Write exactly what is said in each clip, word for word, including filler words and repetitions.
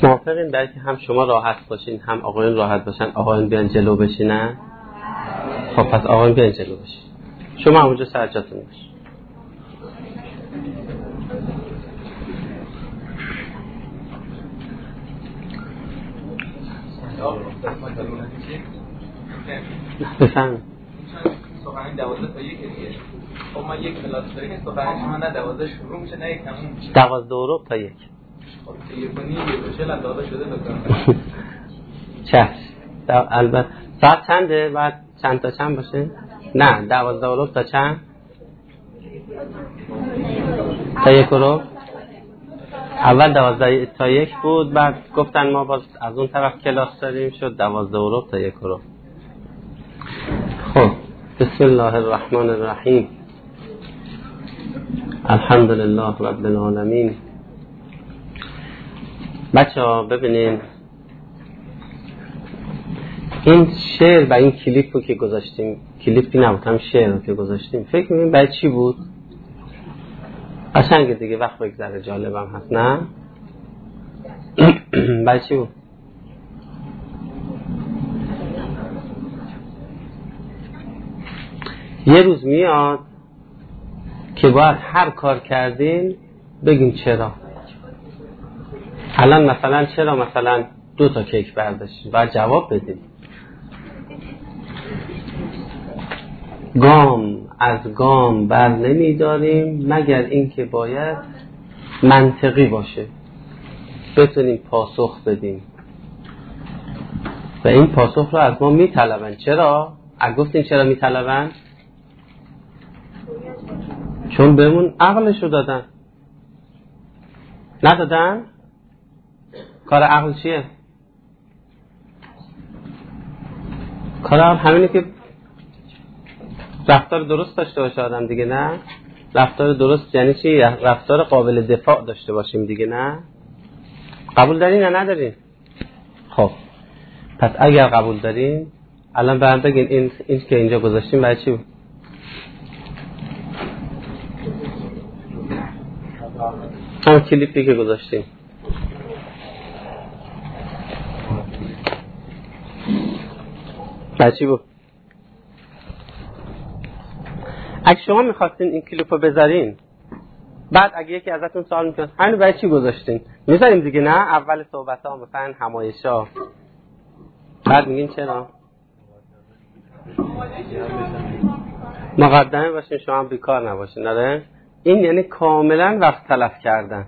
موافقین برای که هم شما راحت باشین هم آقایون راحت باشن آقایون بیان جلو بشینن؟ خب پس آقایون بیان جلو بشین، شما همونجا سر جاتون باشین. بفهم سخنرانی دوازده تا یک دیگه. خب ما یک کلاس داریم که سخنرانی شما نه دوازده شروع میشه نه یک تموم میشه. دوازده و ربع تا یک. خب تا یک و نیم یک و چهل هم داده شده بکنم. چشم. البته ساعت چنده؟ بعد چند تا چند باشه؟ نه دوازده و ربع تا چند؟ تا یک و ربع. اول دوازده تا یک بود، بعد گفتن ما باز از اون طرف کلاس داریم، شد دوازده و ربع تا یک و ربع. خب بسم الله الرحمن الرحیم. الحمد لله رب العالمین. بچه ها ببینین این شعر و این کلیپ رو که گذاشتیم، کلیپی نبود هم شعر رو که گذاشتیم، فکر می‌کنین برای چی بود؟ قشنگه دیگه، وقت بگذره جالبم هست نه؟ برای چی بود؟ یه روز میاد که باید هر کار کردین بگیم چرا. الان مثلا چرا مثلا دو تا کیک برداشتیم باید جواب بدیم. گام از گام بر نمی داریم مگر اینکه باید منطقی باشه، بتونیم پاسخ بدیم و این پاسخ رو از ما می طلبن. چرا؟ اگه گفتین چرا می طلبن؟ چون بهمون عقلشو دادن. ندادن؟ کار عقل چیه؟ کار عقل همینه که رفتار درست داشته باشه آدم دیگه، نه؟ رفتار درست یعنی چی؟ رفتار قابل دفاع داشته باشیم دیگه، نه؟ قبول دارین یا ندارین؟ خب پس اگر قبول دارین الان برام بگین این این که اینجا گذاشتیم برای چی بود؟ همون کلیپی که گذاشتیم برای چی بود؟ اگه شما میخواستین این کلیپو بذارین، بعد اگه یکی ازتون سوال میکنه همین برای چی گذاشتین، میذاریم دیگه نه؟ اول صحبت ها مثلا همایشا، بعد میگین چرا؟ مقدمه باشین شما هم بیکار نباشین. آره این یعنی کاملا وقت تلف کردن،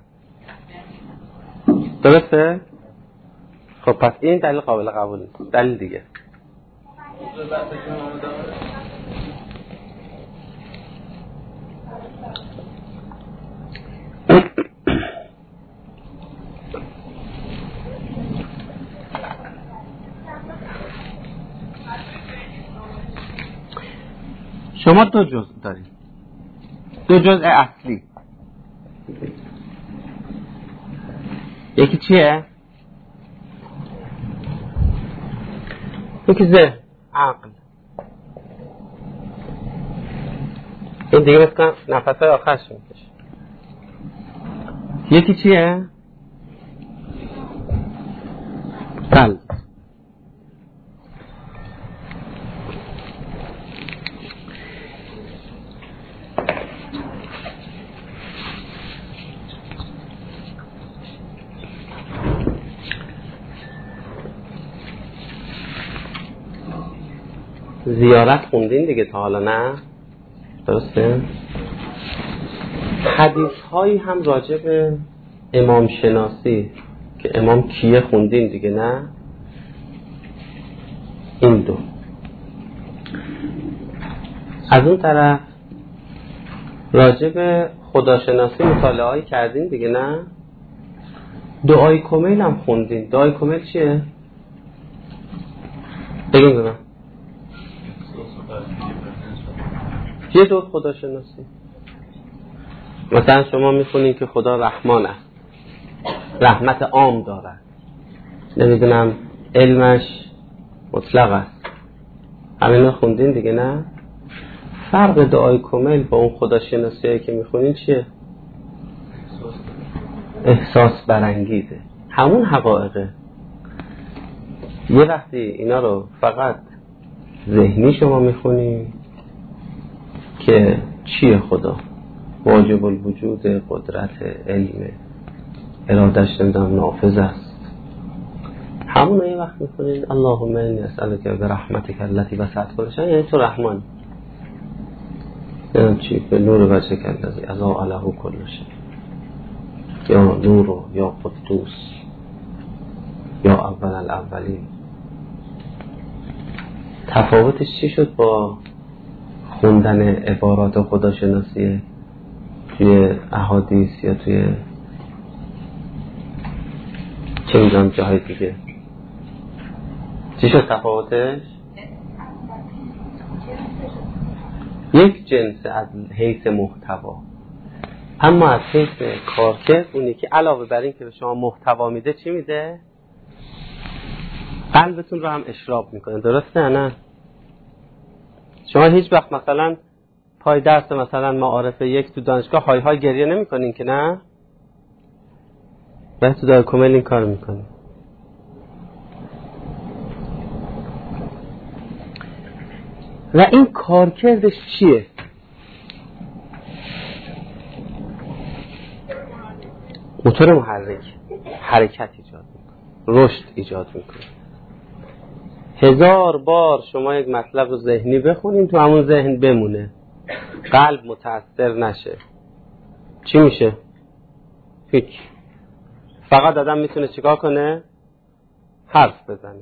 درسته؟ خب پس این دلیل قابل قبول نیست. دلیل دیگه شما دو جزء دارید، دو جزء اصلی. یکی چیه؟ یکی ذهن، عقل. این دیگه مثلا نفس های آخرش میکشه. یکی چیه؟ قلب. زیارت خوندین دیگه تا حالا نه؟ درسته؟ حدیث هایی هم راجع به امام شناسی که امام کیه خوندین دیگه نه؟ این دو. از اون طرف راجع به خداشناسی مطالعه هایی کردین دیگه نه؟ دعای کمیل هم خوندین. دعای کمیل چیه؟ بگیم بگم یه دور خداشناسی. مثلا شما میخونین که خدا رحمان است، رحمت عام دارد، نمیدونم علمش مطلق است، همین رو خوندین دیگه نه؟ فرق دعای کمیل با اون خداشناسی که میخونین چیه؟ احساس برانگیزه. همون حقایقه. یه وقتی اینا رو فقط ذهنی شما میخونی که چیه خدا، واجب الوجود، قدرت، علم، ارادش نمیدونم نافذ است، همون رو یه وقت میخونید اللهم انی اسألک برحمتک التی وسعت کل شیء، یعنی تو رحمان، یعنی چی؟ به نور وجهک الذی اضاء له کل شیء، یا نور یا قدوس یا اول الاولین. تفاوتش چی شد با خوندن عبارات خداشناسیه توی احادیث یا توی چه میدونم جاهای دیگه؟ چی شد تفاوتش؟ یک جنس از حیث محتوا، اما از حیث کارکرد اونی که علاوه بر این که به شما محتوا میده چی میده؟ قلبتون رو هم اشراب میکنه. درسته نه؟ شما هیچ وقت مثلا پای درس مثلا معارف یک تو دانشگاه های های گریه نمی کنین که نه؟ باید تو دار کمل این کار میکنین. و این کارکردش چیه؟ موتور محرک حرکت ایجاد میکنه، رشد ایجاد میکنه. هزار بار شما یک مطلب رو ذهنی بخونین تو همون ذهن بمونه، قلب متاثر نشه، چی میشه؟ هیچ. فقط آدم میتونه چیکار کنه؟ حرف بزنه.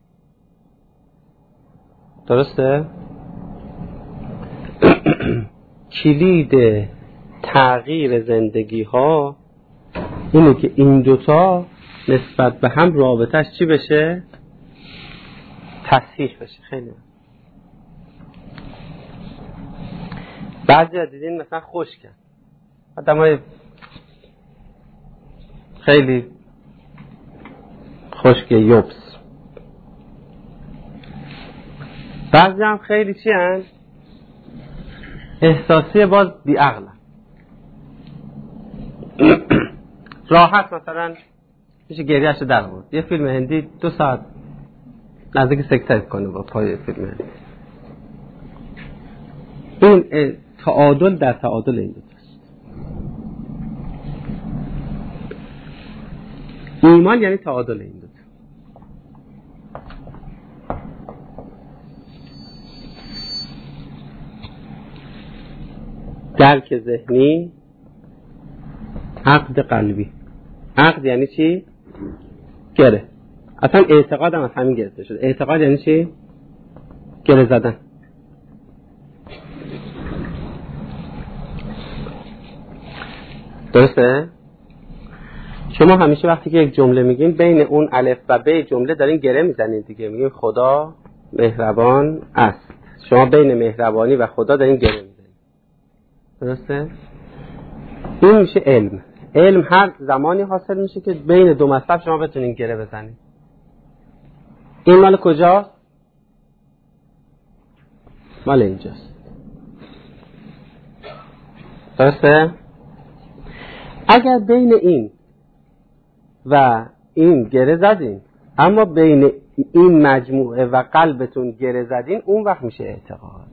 درسته؟ کلید تغییر زندگی ها اینه که این دوتا نسبت به هم رابطش چی بشه؟ تصحیح بشه. خیلی بعضی ها دیدین مثلا خشکن، آدم های خیلی خشک یوبس، بعضی هم خیلی چی هن؟ احساسی، باز بی عقل. راحت مثلا میشه گریهش در بود. یه فیلم هندی دو ساعت نزدیک سکته کنه با پای فیلم هندی. این تعادل در تعادل این دوتاست. ایمان یعنی تعادل این دوتا. درک ذهنی، عقد قلبی. عقد یعنی چی؟ گره. اصلا اعتقاد هم از همین گرفته شده. اعتقاد یعنی چی؟ گره زدن. درسته؟ شما همیشه وقتی که یک جمله میگین بین اون الف و ب جمله دارین گره میزنین دیگه. میگین خدا مهربان است. شما بین مهربانی و خدا دارین گره میزنین. درسته؟ این میشه علم. علم هر زمانی حاصل میشه که بین دو مطلب شما بتونین گره بزنین. این مال کجاست؟ مال اینجاست. درسته؟ اگر بین این و این گره زدین اما بین این مجموعه و قلبتون گره زدین، اون وقت میشه اعتقاد.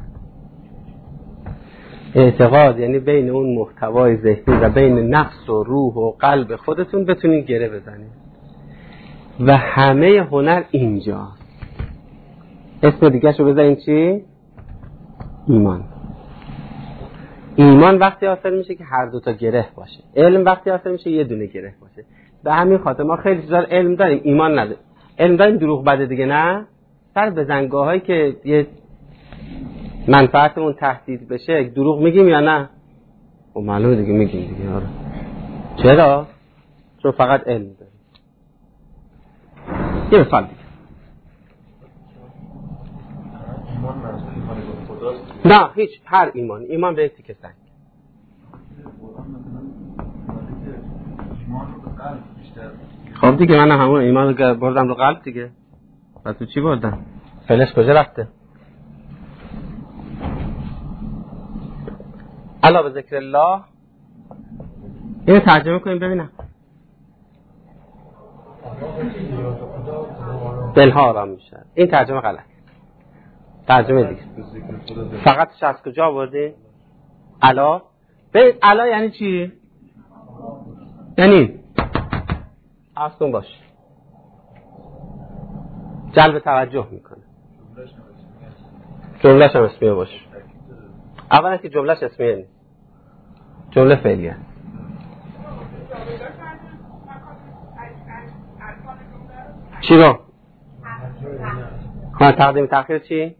اعتقاد یعنی بین اون محتوای ذهنی و بین نفس و روح و قلب خودتون بتونین گره بزنین. و همه هنر اینجاست. اسم دیگه شو بزنین چی؟ ایمان. ایمان وقتی حاصل میشه که هر دوتا گره باشه. علم وقتی حاصل میشه یه دونه گره باشه. به همین خاطر ما خیلی چیزا علم داریم، ایمان نداریم. علم داریم دروغ بده دیگه، نه؟ سر بزنگاه هایی که یه منفعتمون تهدید بشه دروغ میگیم یا نه؟ خب معلومه دیگه میگیم دیگه. آره. چرا؟ چون فقط علم داریم. یه مثال دیگه. نه هیچ، هر ایمان، ایمان به تیکه سنگ. خب دیگه من همون ایمان رو بردم رو قلب دیگه. و تو چی بردم؟ فلش کجا رفته؟ الا به ذکر الله. اینو ترجمه کنیم ببینم. دلها آرام میشه. این ترجمه غلط. ترجمه دیگه. فقط از کجا آوردی؟ الا. به الا یعنی چی؟ یعنی اصلا باش. جلب توجه میکنه. جملهش هم اسمیه باشه. اولا که جملهش اسمیه نیست. جمله فعلیه. چی رو؟ خواهد تقدیم تأخیر چی؟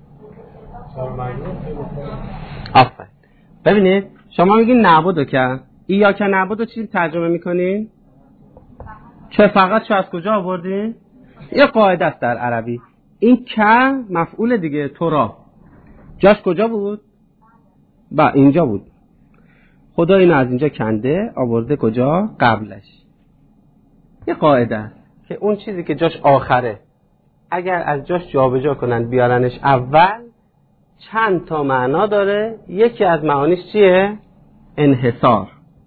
آفرین. ببینید شما میگین نعبدو که ایا که نعبدو چی ترجمه میکنین؟ چه فقط چه از کجا آوردین؟ یه قاعده است در عربی. این که مفعول دیگه تو را جاش کجا بود؟ با اینجا بود. خدا اینو از اینجا کنده آورده کجا؟ قبلش. یه قاعده است که اون چیزی که جاش آخره اگر از جاش جابجا کنن بیارنش اول چند تا معنا داره. یکی از معانیش چیه؟ انحصار.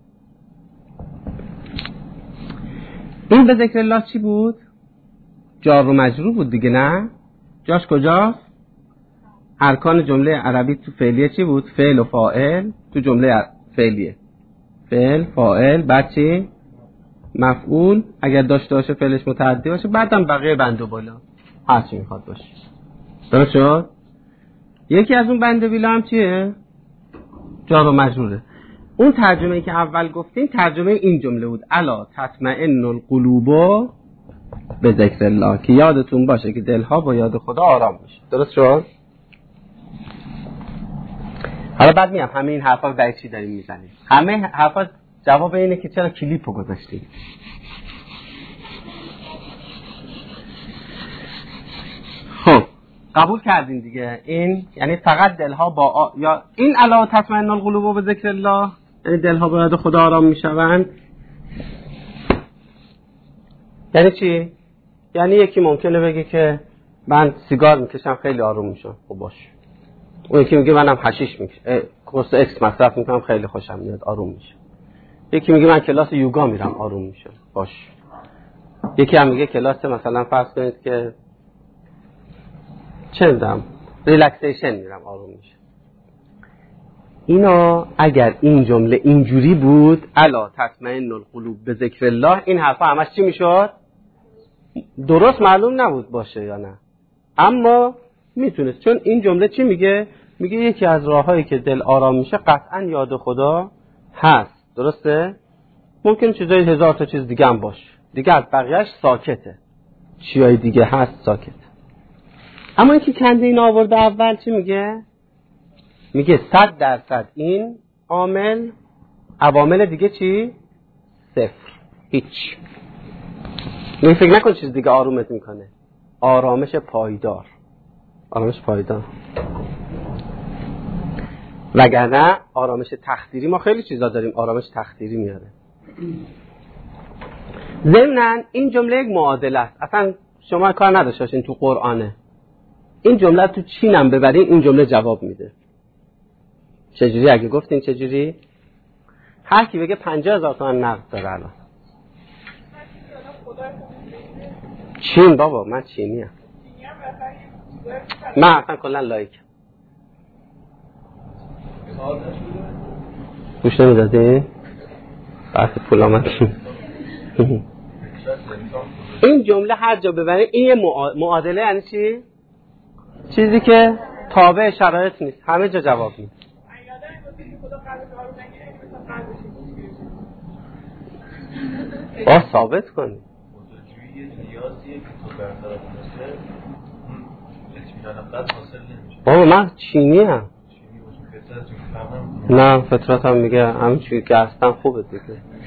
این به ذکر الله چی بود؟ جار و مجرور بود دیگه نه؟ جاش کجاست؟ ارکان جمله عربی تو فعلیه چی بود؟ فعل و فاعل تو جمله فعلیه. فعل، فاعل، بعد چی؟ مفعول. اگر داشته باشه فعلش متعدی باشه بعدم بقیه بند و بالا هر چی میخواد باشه. درست شد؟ یکی از اون بند و بالا هم چیه؟ جار و مجروره. اون ترجمه‌ای که اول گفتیم ترجمه این جمله بود. الا تطمئن القلوب به ذکر الله، که یادتون باشه که دلها با یاد خدا آرام میشه. درست شد؟ حالا بعد میام همه این حرفا برای چی داریم میزنیم. همه حرفا جواب اینه که چرا کلیپو گذاشتیم. خب قبول کردین دیگه. این یعنی فقط دلها با آ... یا این الا تطمئن القلوب به ذکر الله، یعنی دلها با یاد خدا آرام میشوند. یعنی چی؟ یعنی یکی ممکنه بگه که من سیگار میکشم خیلی آروم میشم. خب باشه. اون یکی میگه منم حشیش میکشم، قرص اکس مصرف میکنم خیلی خوشم میاد آروم میشم. یکی میگه من کلاس یوگا میرم آروم میشم. باشه. یکی هم میگه کلاس مثلا فرض کنید که چه میدونم ریلکسیشن میرم آروم میشم. اینا اگر این جمله اینجوری بود الا تطمئن القلوب به ذکر الله، این حرفا همش چی میشد؟ درست معلوم نبود باشه یا نه، اما میتونست. چون این جمله چی میگه؟ میگه یکی از راههایی که دل آرام میشه قطعا یاد خدا هست. درسته؟ ممکن چیزای هزار تا چیز دیگه هم باشه دیگه، از بقیهش ساکته. چیای دیگه هست ساکت. اما اینکه کنده این آورده اول چی میگه؟ میگه صد درصد این عامل، عوامل دیگه چی؟ صفر، هیچ. این فکر نکن چیز دیگه آرومت میکنه. آرامش پایدار. آرامش پایدار. وگرنه آرامش تخدیری ما خیلی چیزا داریم آرامش تخدیری میاره. ضمناً این جمله یک معادله است. اصلا شما کار نداشته باشین تو قرآنه. این جمله تو چینم ببرین این جمله جواب میده. چجوری؟ اگه گفتین چجوری؟ هر کی بگه پنجاه هزار تومان نقد داره الان. چین بابا، من چینی ام. من اصلا کلا لایک گوش نمیدادی؟ بحث پول آمد. این جمله هر جا ببرین این یه معادله. یعنی چی؟ چیزی که تابع شرایط نیست، همه جا جواب میده. با ثابت کنی بابا من چینی هم. نه فطرت هم میگه همین چیزی که هستم خوبه دیگه.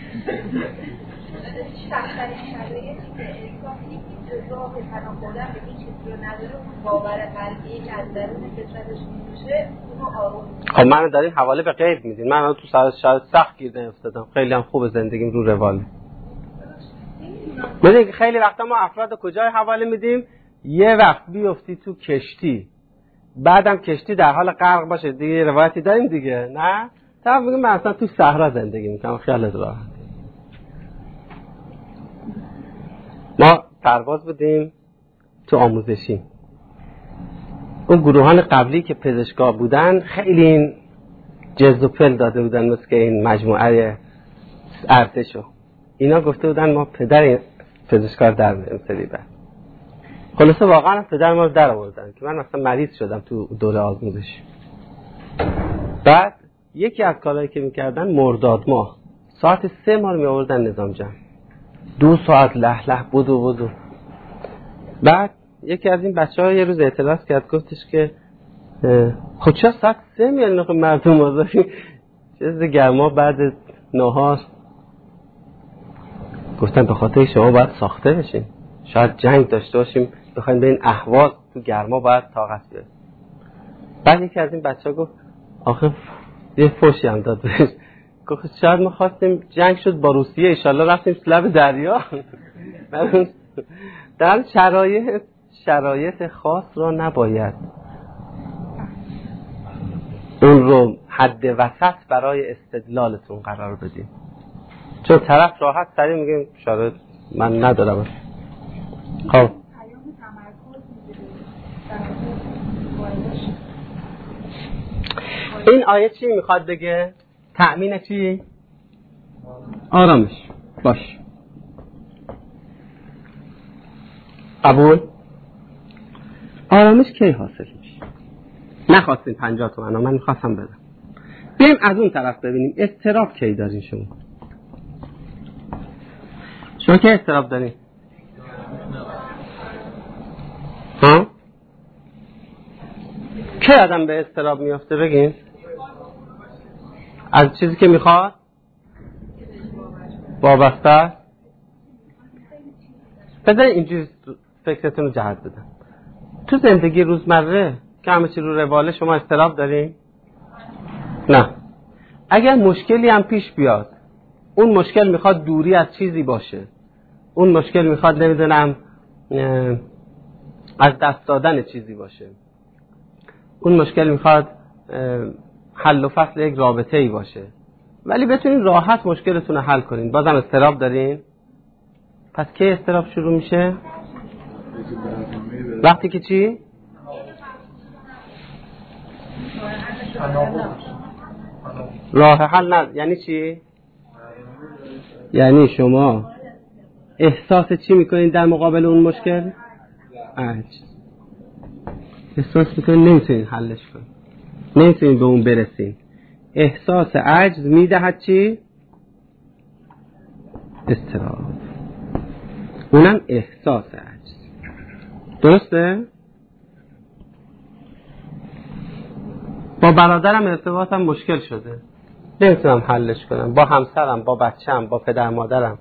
خب منو دارین حواله به غیب میدین. من تو شاید سخت گیر نیفتادم، خیلی هم خوب زندگیم رو رواله. میدونی خیلی وقتا ما افراد کجای حواله میدیم؟ یه وقت بیفتی تو کشتی بعدم کشتی در حال غرق باشه دیگه، روایتی داریم دیگه نه؟ طرف میگه من اصلا تو صحرا زندگی میکنم خیالت راحت. ما سرباز بودیم تو آموزشی. اون گروهان قبلی که پزشکا بودن خیلی این جز و پل داده بودن مثل که این مجموعه ارتشو. اینا گفته بودن ما پدر پزشکار در میاریم سری بعد. خلاصه واقعا پدر ما رو در آوردن که من مثلا مریض شدم تو دوره آموزشی. بعد یکی از کارهایی که میکردن مرداد ماه ساعت سه ما رو میآوردن نظام جمع. دو ساعت له له بودو بودو. بعد یکی از این بچه‌ها یه روز اعتراض کرد، گفتش که خود چرا ساعت سه میان نخواه مردم آزاری چیز گرما بعد نهار. گفتن به خاطر شما باید ساخته بشین، شاید جنگ داشته باشیم بخوایم به این اهواز تو گرما باید طاقت بیاریم. بعد یکی از این بچه‌ها گفت آخه یه فوشی هم داد بهش، گفت شاید ما خواستیم جنگ شد با روسیه انشالله رفتیم لب دریا. در شرایط شرایط خاص را نباید اون رو حد وسط برای استدلالتون قرار بدیم، چون طرف راحت سریع میگه شرایط من ندارم. خب این آیه چی میخواد بگه؟ تأمین چی؟ آرامش. باش قبول؟ آرامش کی حاصل میشه؟ نخواستین پنجاه تومن، من میخواستم بدم. بریم از اون طرف ببینیم اضطراب کی دارین شما؟ شما کی اضطراب دارین؟ ها؟ کی آدم به اضطراب میافته بگین؟ از چیزی که میخواد؟ وابسته؟ بذارین اینجوری فکرتون رو جهت بدم. تو زندگی روزمره که همه چی رو رواله شما اضطراب دارین؟ نه. اگر مشکلی هم پیش بیاد، اون مشکل میخواد دوری از چیزی باشه، اون مشکل میخواد نمیدونم از دست دادن چیزی باشه، اون مشکل میخواد حل و فصل یک رابطه ای باشه، ولی بتونین راحت مشکلتون رو حل کنین، بازم اضطراب دارین؟ پس کی اضطراب شروع میشه؟ وقتی که چی؟ راه حل نه. یعنی چی؟ یعنی شما احساس چی میکنین در مقابل اون مشکل؟ عجز. احساس میکنین نمیتونین حلش کنین، نمیتونین به اون برسین. احساس عجز میدهد چی؟ اضطراب. اونم احساس عجز. درسته؟ با برادرم ارتباطم مشکل شده، نمیتونم حلش کنم. با همسرم، با بچه‌م، با پدر مادرم،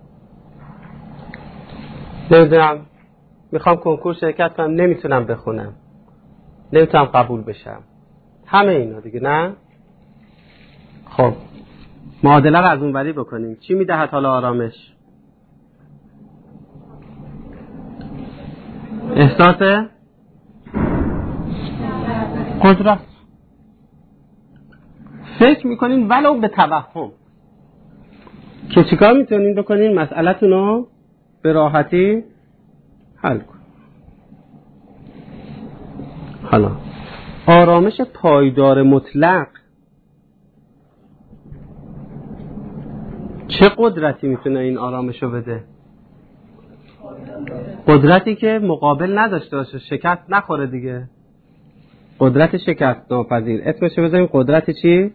نمیدونم میخوام کنکور شرکت کنم نمیتونم بخونم، نمیتونم قبول بشم. همه اینا دیگه نه؟ خب معادله رو از اون وری بکنیم. چی میدهد حالا آرامش؟ احساس قدرت. فکر میکنین ولو به توهم که چیکار میتونین بکنین مسئله‌تون رو به راحتی حل کن. حالا آرامش پایدار مطلق چه قدرتی میتونه این آرامش رو بده؟ قدرتی که مقابل نداشته باشه، شکست نخوره دیگه. قدرت شکست ناپذیر. اسمش رو بذاریم قدرت چی؟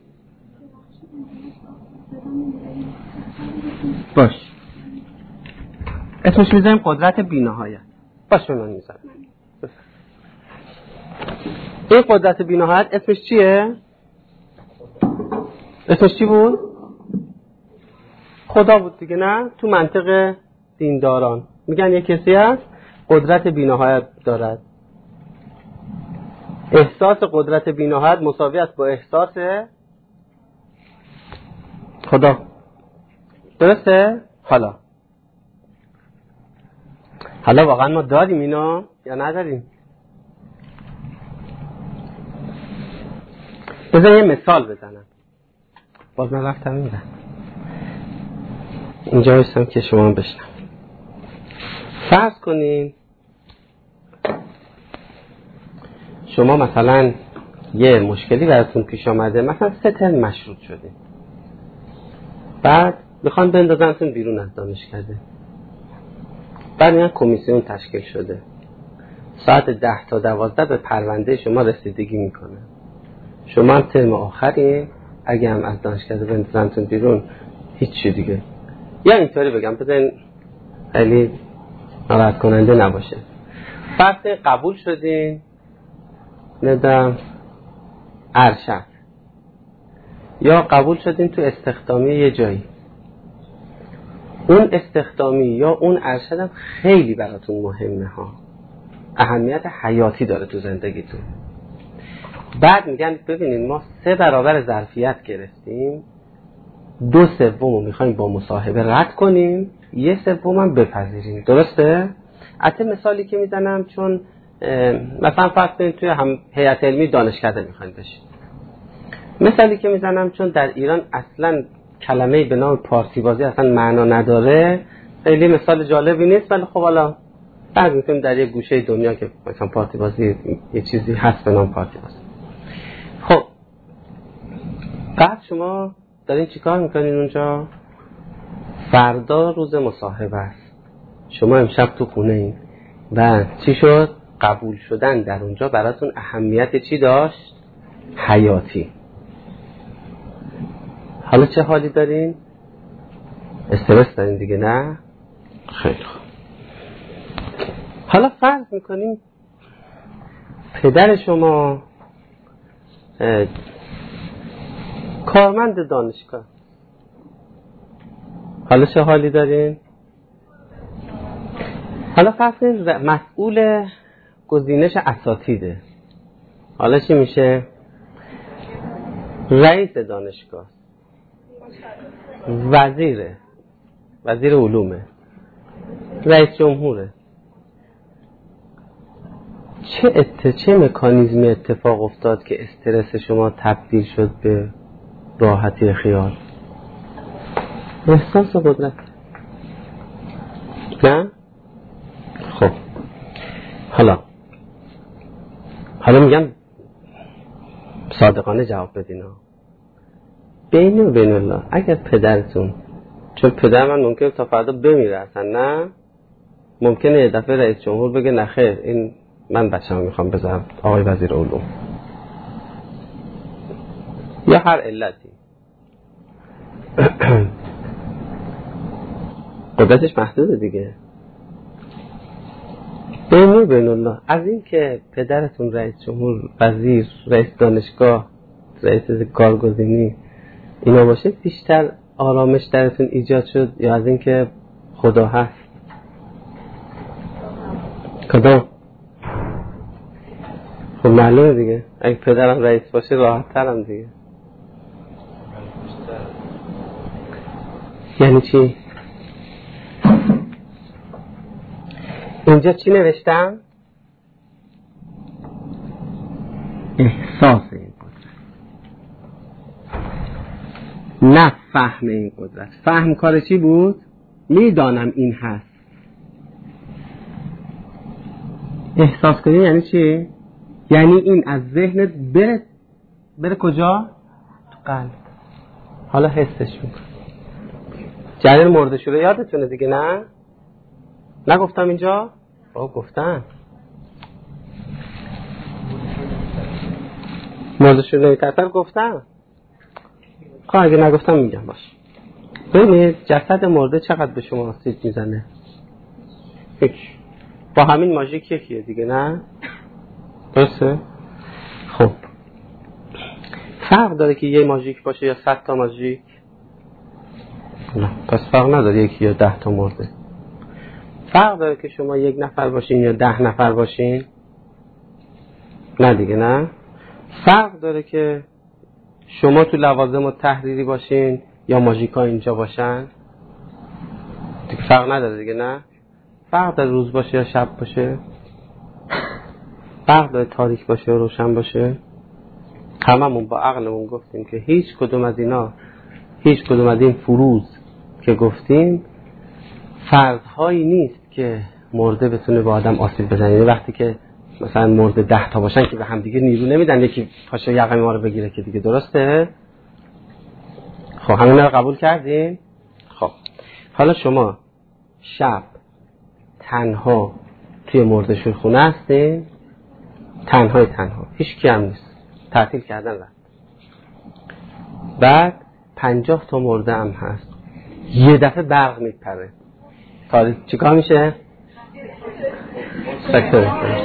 باش. اسمش رو بذاریم قدرت بی‌نهایت. باش اونو میذارم. این قدرت بی‌نهایت اسمش چیه؟ اسمش چی بود؟ خدا بود دیگه نه؟ تو منطق دینداران میگن یک کسی هست قدرت بی‌نهایت دارد. احساس قدرت بی‌نهایت مساوی است با احساس خدا. درسته؟ حالا حالا واقعا ما داریم اینا یا نداریم؟ بذار یه مثال بزنم. باز من رفتم میرم اینجا هستم که شما بشنم. فرض کنین شما مثلا یه مشکلی براتون پیش آمده، مثلا سه ترم مشروط شده، بعد میخوان بندازنتون بیرون از دانشکده، بعد میگن کمیسیون تشکیل شده، ساعت ده تا دوازده به پرونده شما رسیدگی میکنه، شما هم ترم آخری، اگه هم از دانشکده بندازنتون بیرون هیچ دیگه. یا اینطوری بگم بزنین خیلی ناراحت کننده نباشه، فرض قبول شدین ندم ارشد، یا قبول شدین تو استخدامی یه جایی، اون استخدامی یا اون ارشد هم خیلی براتون مهمه ها، اهمیت حیاتی داره تو زندگیتون. بعد میگن ببینین ما سه برابر ظرفیت گرفتیم، دو سومو میخوایم با مصاحبه رد کنیم، یه سوم هم بپذیریم. درسته؟ البته مثالی که میزنم چون مثلا فرض کنید توی هم هیئت علمی دانشکده میخواین بشید، مثالی که میزنم چون در ایران اصلا کلمه‌ای به نام پارتی بازی اصلا معنا نداره، خیلی مثال جالبی نیست، ولی خب حالا بعد میگیم در یک گوشه دنیا که مثلا پارتی بازی یه چیزی هست به نام پارتی بازی. خب بعد شما دارین چیکار میکنین اونجا؟ فردا روز مصاحبه است، شما امشب تو خونه این و چی شد؟ قبول شدن در اونجا براتون اهمیت چی داشت؟ حیاتی. حالا چه حالی دارین؟ استرس دارین دیگه، نه؟ خیلی خوب. حالا فرض میکنیم پدر شما کارمند دانشگاه، حالا چه حالی دارین؟ حالا فرض کنید مسئول گزینش اساتیده، حالا چی میشه؟ رئیس دانشگاه، وزیره، وزیر علومه، رئیس جمهوره. چه ات... چه مکانیزمی اتفاق افتاد که استرس شما تبدیل شد به راحتی خیال؟ احساس قدرت، نه؟ خب حالا حالا میگم صادقانه جواب بدین ها. بین و بین الله اگر پدرتون، چون پدر من ممکنه تا فردا بمیره اصلا، نه؟ ممکنه یه دفعه رئیس جمهور بگه نخیر این من بچه‌مو میخوام بذارم آقای وزیر علوم، یا هر علتی قدرتش محدوده دیگه. بین بین الله از این که پدرتون رئیس جمهور، وزیر، رئیس دانشگاه، رئیس کارگزینی اینا باشه بیشتر آرامش درتون ایجاد شد، یا از این که خدا هست؟ کدام؟ خب معلومه دیگه، اگه پدرم رئیس باشه راحت ترم دیگه. یعنی چی؟ اینجا چی نوشتم؟ احساس این قدرت، نه فهم این قدرت. فهم کار چی بود؟ میدانم این هست. احساس کنی یعنی چی؟ یعنی این از ذهنت بره بره کجا؟ تو قلب. حالا حسش میکن. جریان مرده شده یادتونه دیگه، نه؟ نگفتم اینجا؟ آه گفتم مرده شده نمیترسن، گفتم. خب اگه نگفتم میگم باش. ببینید جسد مرده چقدر به شما آسیب میزنه؟ هیچ. با همین ماژیک یکیه دیگه، نه؟ درسته؟ خب فرق داره که یه ماژیک باشه یا صد تا ماژیک؟ نه، پس فرق نداره یکی یا ده تا مرده. فرق داره که شما یک نفر باشین یا ده نفر باشین؟ نه دیگه، نه؟ فرق داره که شما تو لوازم التحریری باشین یا ماژیکا اینجا باشن؟ دیگه فرق نداره دیگه، نه؟ فرق داره روز باشه یا شب باشه؟ فرق داره تاریک باشه یا روشن باشه؟ هممون با عقلمون گفتیم که هیچ کدوم از اینا، هیچ کدوم از این فروض که گفتیم فرض‌هایی نیست که مرده بتونه به آدم آسیب بزنه. یعنی وقتی که مثلا مرده ده تا باشن که به هم دیگه نیرو نمیدن یکی پاشه یقه ما رو بگیره که دیگه، درسته؟ خب همین رو قبول کردین؟ خب حالا شما شب تنها توی مرده‌شوی خونه هستین، تنهای تنها، هیچ کی هم نیست، تعطیل کردن رفت. بعد پنجاه تا مرده هم هست، یه دفعه برق میپره، تاریخ چیکار میشه؟ سکته میکنه.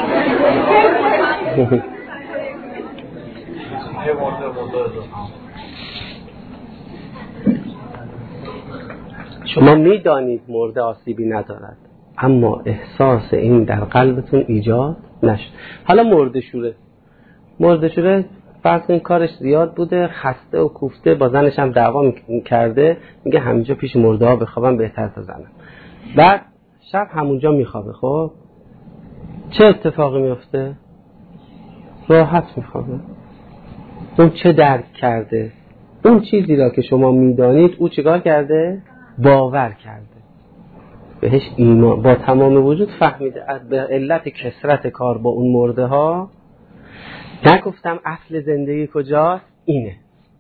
شما میدانید مرده آسیبی ندارد، اما احساس این در قلبتون ایجاد نشد. حالا مرده شوره مرده شوره فرض این کارش زیاد بوده، خسته و کوفته، با زنش هم دعوا کرده، میگه همینجا پیش مرده ها بخوابم بهتر تا زنم. بعد شب همونجا میخوابه. خب چه اتفاقی میفته؟ راحت میخوابه. اون چه درک کرده؟ اون چیزی را که شما میدانید او چیکار کرده؟ باور کرده، بهش ایمان، با تمام وجود فهمیده. به علت کثرت کار با اون مرده ها، نگفتم اصل زندگی کجاست؟ اینه،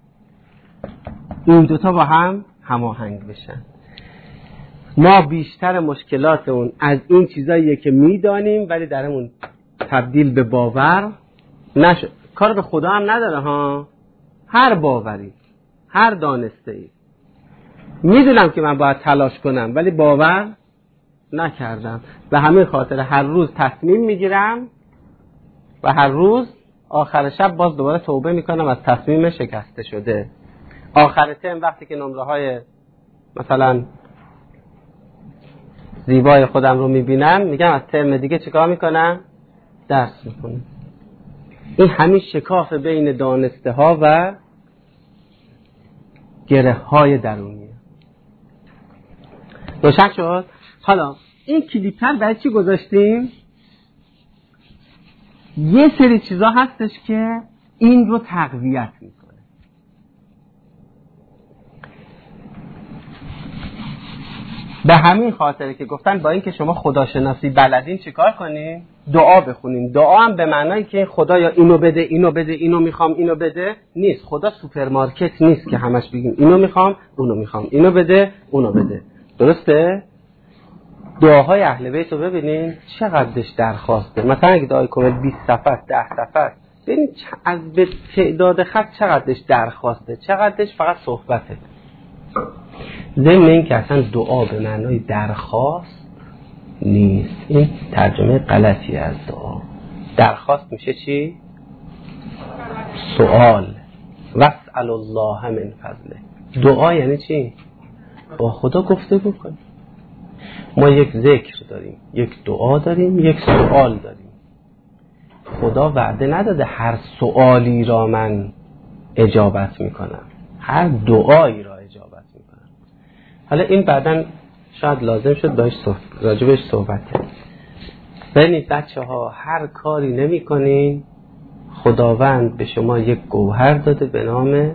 این دوتا با هم هماهنگ بشن. ما بیشتر مشکلات اون از این چیزاییه که میدانیم ولی درمون تبدیل به باور نشد. کار به خدا هم نداره ها، هر باوری، هر دانسته ای میدونم که من باید تلاش کنم ولی باور نکردم، به همین خاطر هر روز تصمیم میگیرم و هر روز آخر شب باز دوباره توبه میکنم از تصمیم شکسته شده. آخر ترم وقتی که نمره های مثلا زیبای خودم رو میبینم میگم از ترم دیگه چیکار میکنم؟ درس میکنم. این همین شکاف بین دانسته ها و گره های درونیه. روشن شد؟ حالا این کلیپر برای چی گذاشتیم؟ یه سری چیزا هستش که این رو تقویت میکنه. به همین خاطره که گفتن با این که شما خداشناسی بلدین چیکار کنین؟ دعا بخونین. دعا هم به معنای که خدا یا اینو بده اینو بده اینو میخوام اینو بده نیست. خدا سوپرمارکت نیست که همش بگیم اینو میخوام اونو میخوام اینو بده اونو بده. درسته؟ دعاهای اهل بیت رو ببینین چقدرش درخواسته. مثلا اگه دعای کنید بیست صفحه ده صفحه، ببین از به تعداد خط چقدرش درخواسته، چقدرش فقط صحبته. ضمن این که اصلا دعا به معنای درخواست نیست. این ترجمه غلطی از دعا. درخواست میشه چی؟ سوال. واسأل الله من فضله. دعا یعنی چی؟ با خدا گفتگو کن. ما یک ذکر داریم، یک دعا داریم، یک سوال داریم. خدا وعده نداده هر سوالی را من اجابت میکنم، هر دعایی را اجابت میکنم. حالا این بعداً شاید لازم شد باش راجبش صحبت کنیم. ببینید بچه ها، هر کاری نمی کنین خداوند به شما یک گوهر داده به نام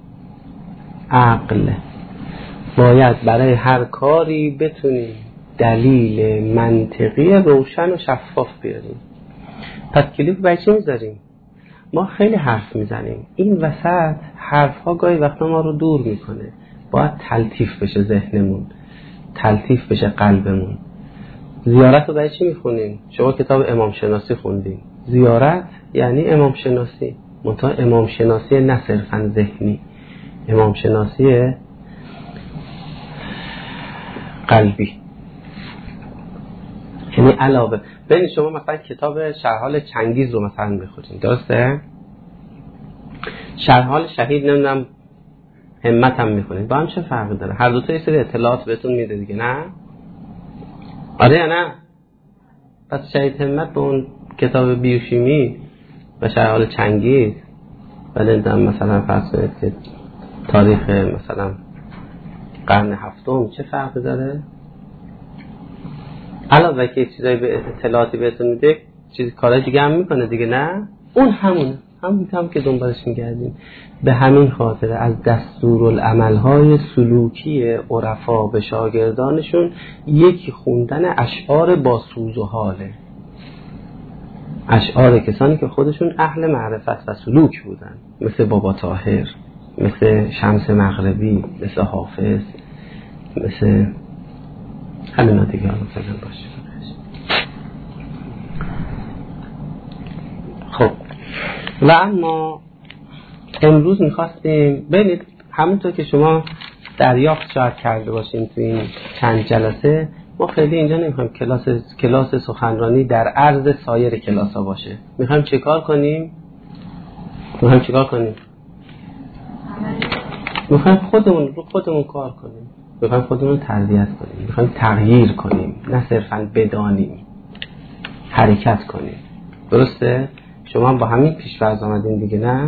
عقل. باید برای هر کاری بتونیم دلیل منطقی روشن و شفاف بیاریم. پس کلیپ برای چی میذاریم؟ ما خیلی حرف میزنیم، این وسط حرف ها گاهی وقتا ما رو دور میکنه. باید تلطیف بشه ذهنمون، تلطیف بشه قلبمون. زیارت رو برای چی میخونیم؟ شما کتاب امام شناسی خوندین. زیارت یعنی امام شناسی، منتها امام شناسی نه صرفا ذهنی، امام شناسی قلبی. یعنی علاوه ببین شما مثلا کتاب شرحال چنگیز رو مثلا بخونید، درسته؟ شرحال شهید نمیدونم همت هم میخونید، با هم چه فرقی داره؟ هر دو تا یه سری اطلاعات بهتون میده دیگه، نه؟ آره یا نه؟ پس شهید همت به اون کتاب بیوشیمی و شرحال چنگیز و نمیدونم مثلا فرض کنید که تاریخ مثلا قرن هفتم چه فرقی داره؟ علاوه که چیزایی به اطلاعاتی بهتون میده، چیز کارای دیگه هم میکنه دیگه، نه؟ اون همونه، همون هم که دنبالش میگردیم. به همین خاطر از دستورالعمل‌های سلوکی عرفا به شاگردانشون یکی خوندن اشعار با سوز و حاله، اشعار کسانی که خودشون اهل معرفت و سلوک بودن، مثل بابا طاهر، مثل شمس مغربی، مثل حافظ، مثل همینا دیگه هم فعلا باشه. خب و اما امروز میخواستیم ببینید همونطور که شما دریافت شاید کرده باشین تو این چند جلسه، ما خیلی اینجا نمیخوایم کلاس کلاس سخنرانی در عرض سایر کلاس ها باشه. میخوایم چه کار کنیم؟ میخوایم چه کار کنیم؟ میخوایم خودمون رو خودمون کار کنیم، میخوایم خودمون تربیت کنیم، میخوایم تغییر کنیم، نه صرفا بدانیم، حرکت کنیم. درسته؟ شما با همین پیش‌فرض آمدین دیگه، نه؟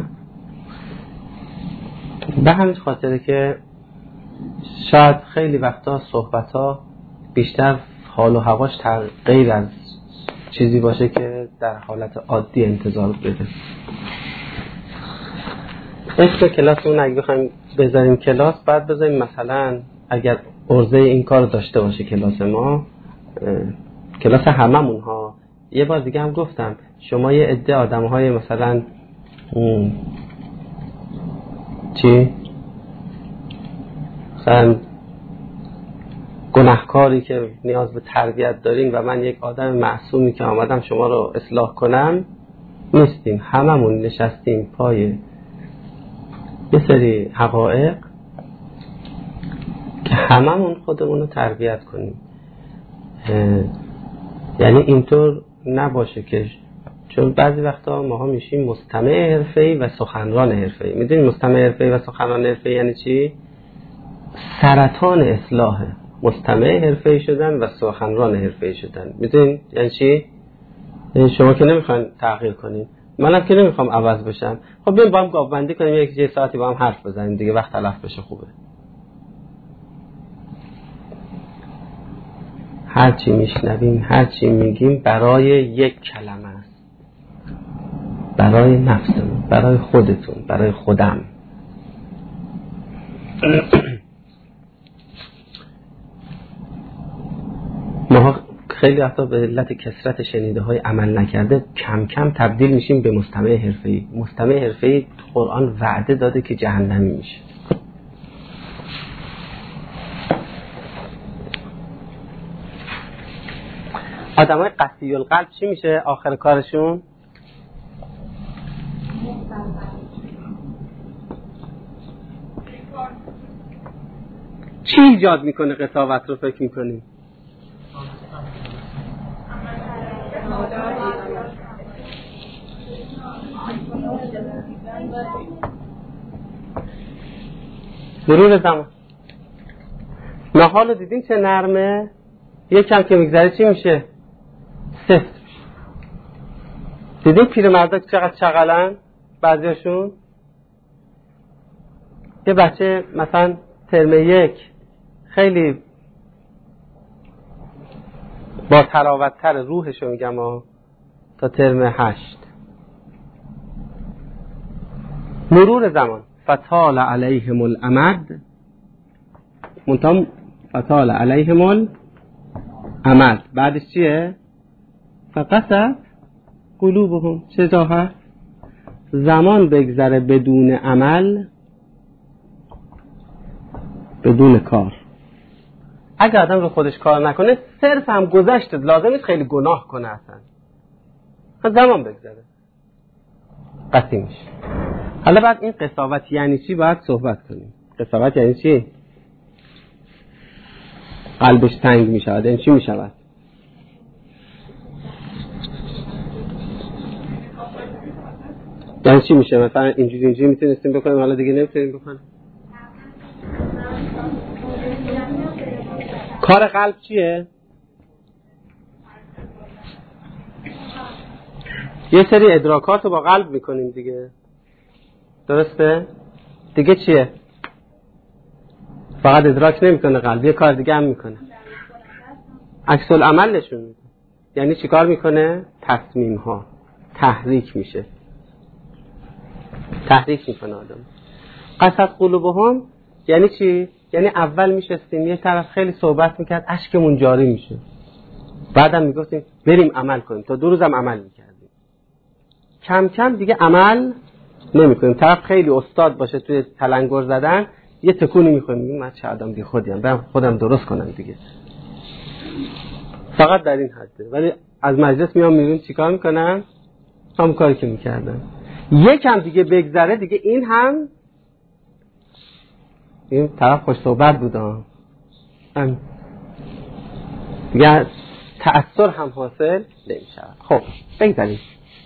به همین خاطره که شاید خیلی وقتا صحبت‌ها بیشتر حال و هواش غیر از چیزی باشه که در حالت عادی انتظار بده. اسم کلاسمون اگه بخوایم بذاریم کلاس، بعد بذاریم مثلا اگر عرضه این کار داشته باشه کلاس ما، کلاس هممون ها. یه بار دیگه هم گفتم شما یه عده آدم‌های مثلا چی؟ مثلا گناهکاری که نیاز به تربیت دارین و من یک آدم معصومی که آمدم شما رو اصلاح کنم نیستیم. هممون نشستیم پای یه سری حقایق که هممون خودمون رو تربیت کنیم. یعنی اینطور نباشه که چون بعضی وقتا ماها میشیم مستمع حرفه‌ای و سخنران حرفه‌ای. میدونید مستمع حرفه‌ای و سخنران حرفه‌ای یعنی چی؟ سرطان اصلاحه. مستمع حرفه‌ای شدن و سخنران حرفه‌ای شدن. میدونید یعنی چی؟ یعنی شما که نمیخواین تغییر کنین، منم که نمیخوام عوض بشم. خب بیایم با هم گاوبندی کنیم، یک یه ساعتی با هم حرف بزنیم دیگه، وقت تلف بشه خوبه. هر چی میشنویم، هر چی میگیم برای یک کلمه است، برای نفسمون، برای خودتون، برای خودم. ما خیلی وقتا به علت کثرت شنیده های عمل نکرده کم کم تبدیل میشیم به مستمع حرفه‌ای. مستمع حرفه‌ای قرآن وعده داده که جهنمی میشه. آدمای قسی القلب چی میشه آخر کارشون؟ چی ایجاد میکنه قساوت رو فکر میکنیم؟ مرور زمان. نهالو دیدین چه نرمه؟ یک کم که میگذره چی میشه؟ سفت میشه. دیدین پیرمردا چقدر چغلن بعضیاشون؟ یه بچه مثلا ترم یک خیلی با تراوت‌تر روحشو میگم ها تا ترم هشت. مرور زمان فطال علیهم الامد، منتها فطال علیهم الامد بعدش چیه؟ فقست قلوبهم. چه جا هست؟ زمان بگذره بدون عمل، بدون کار. اگر آدم رو خودش کار نکنه، صرف هم گذشت لازم نیست خیلی گناه کنه، اصلا زمان بگذره قطعی میشه. حالا بعد این قساوت یعنی چی باید صحبت کنیم. قساوت یعنی چی؟ قلبش تنگ میشود. این چی میشود؟ یعنی چی میشه؟ مثلا اینجوری اینجوری میتونستیم بکنیم حالا دیگه نمیتونیم بکنیم. کار قلب چیه؟ یه سری ادراکات رو با قلب میکنیم دیگه، درسته؟ دیگه چیه؟ فقط ادراک نمیکنه قلب، یه کار دیگه هم میکنه، عکس العمل نشون میده. یعنی چی کار میکنه؟ تصمیم ها تحریک میشه. تحریف میکنه آدم. قصد قلوبهم یعنی چی؟ یعنی اول میشستیم یه طرف خیلی صحبت میکرد اشکمون جاری میشه، بعدم میگفتیم بریم عمل کنیم، تا دو روزم عمل میکردیم. کم کم دیگه عمل نمیکنیم. طرف خیلی استاد باشه توی تلنگر زدن، یه تکونی میخویم میگیم من چه آدم بی خودیم، برم خودم درست کنم دیگه. فقط در این حده. ولی از مجلس میام میبینیم چیکار میکنن؟ هم کاری که میکردن. یکم دیگه بگذره دیگه این هم این طرف خوش صحبت بودن دیگه تأثیر هم حاصل نمیشه. خب بگذاریم.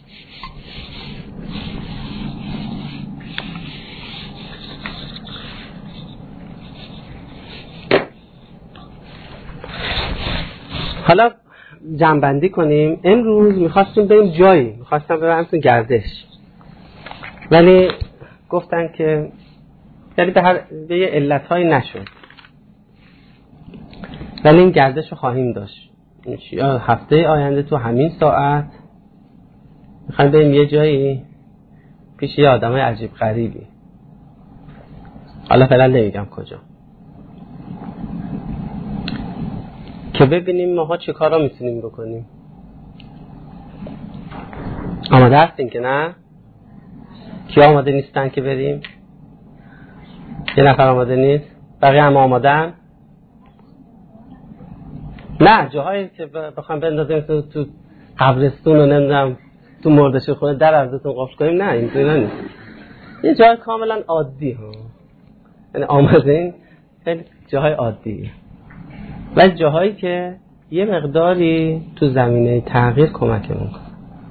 حالا جمع‌بندی کنیم. امروز میخواستیم بریم جایی، میخواستم برم تو گردش، ولی گفتن که یعنی به, هر... به یه علتهایی نشد، ولی این گردش رو خواهیم داشت یا هفته آینده تو همین ساعت میخوایم بریم یه جایی پیش یه آدمای عجیب غریبی. حالا فعلا نمیگم کجا، که ببینیم ماها چه کارا میتونیم بکنیم. آماده هستین که نه؟ کی آماده نیستن که بریم؟ یه نفر آماده نیست؟ بقیه هم آمادن؟ نه، جاهایی که بخوام بندازیم تو تو قبرستون و نمیدونم تو مردشور خونه در عرضتون قفل کنیم، نه اینطوری نیست. یه جای کاملا عادی ها، یعنی آماده این خیلی جاهای عادیه، و جاهایی که یه مقداری تو زمینه تغییر کمکمون کنه.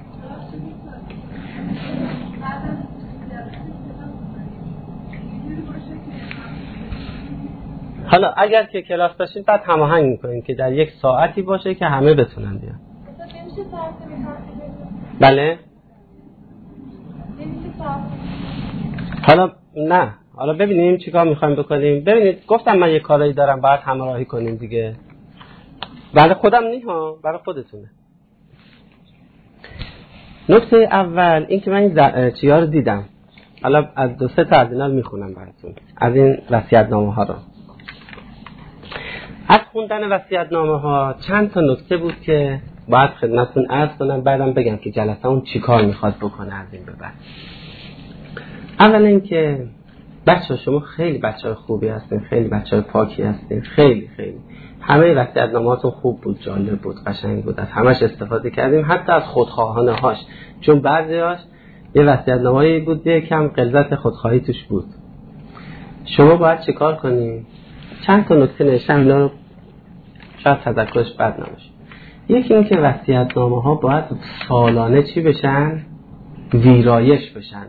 حالا اگر که کلاس داشتین بعد هماهنگ میکنیم که در یک ساعتی باشه که همه بتونن بیان. بله؟ حالا نه، حالا ببینیم چیکار میخوایم بکنیم. ببینید گفتم من یه کارایی دارم باید همراهی کنیم دیگه. برای خودم نی ها، برای خودتونه. نکته اول این که من این چیزا رو دیدم. حالا از دو سه تا از اینا رو میخونم براتون، از این وصیت‌نامه ها رو. از خوندن وصیت‌نامه ها چند تا نکته بود که باید خدمتتون عرض کنم، بعدم بگم که جلسه اون چی کار میخواد بکنه از این به بعد. اولا این که بچه شما خیلی بچه های خوبی هستین، خیلی بچه های پاکی هستین، خیلی خیلی همه وصیت‌نامه هاتون خوب بود، جالب بود، قشنگ بود، از همش استفاده کردیم، حتی از خودخواهانه هاش، چون بعضی هاش یه وصیت‌نامه‌ای بود یه کم غلظت خودخواهی توش بود. شما باید چه کار کنیم؟ چند تا نکته نوشتم، اینا رو شاید تذکرش بد نباشه. یکی این که وصیت‌نامه ها باید سالانه چی بشن؟ ویرایش بشن.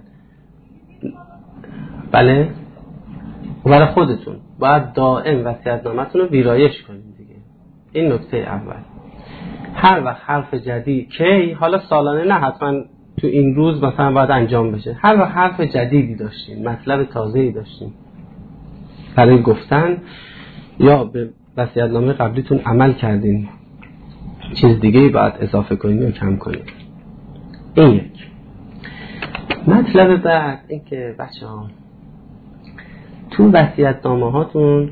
بله؟ برای خودتون باید دائم وصیت‌نامه‌تون رو ویرایش کنید دیگه. این نکته اول. هر وقت حرف جدید کی، حالا سالانه نه حتما تو این روز مثلا باید انجام بشه، هر وقت حرف جدیدی داشتین، مطلب تازه‌ای داشتین برای گفتن یا به وصیت‌نامه قبلیتون عمل کردین، چیز دیگه‌ای باید اضافه کنید یا کم کنید. این یک. مطلب بعد این که بچه‌ها تو وصیت‌نامه هاتون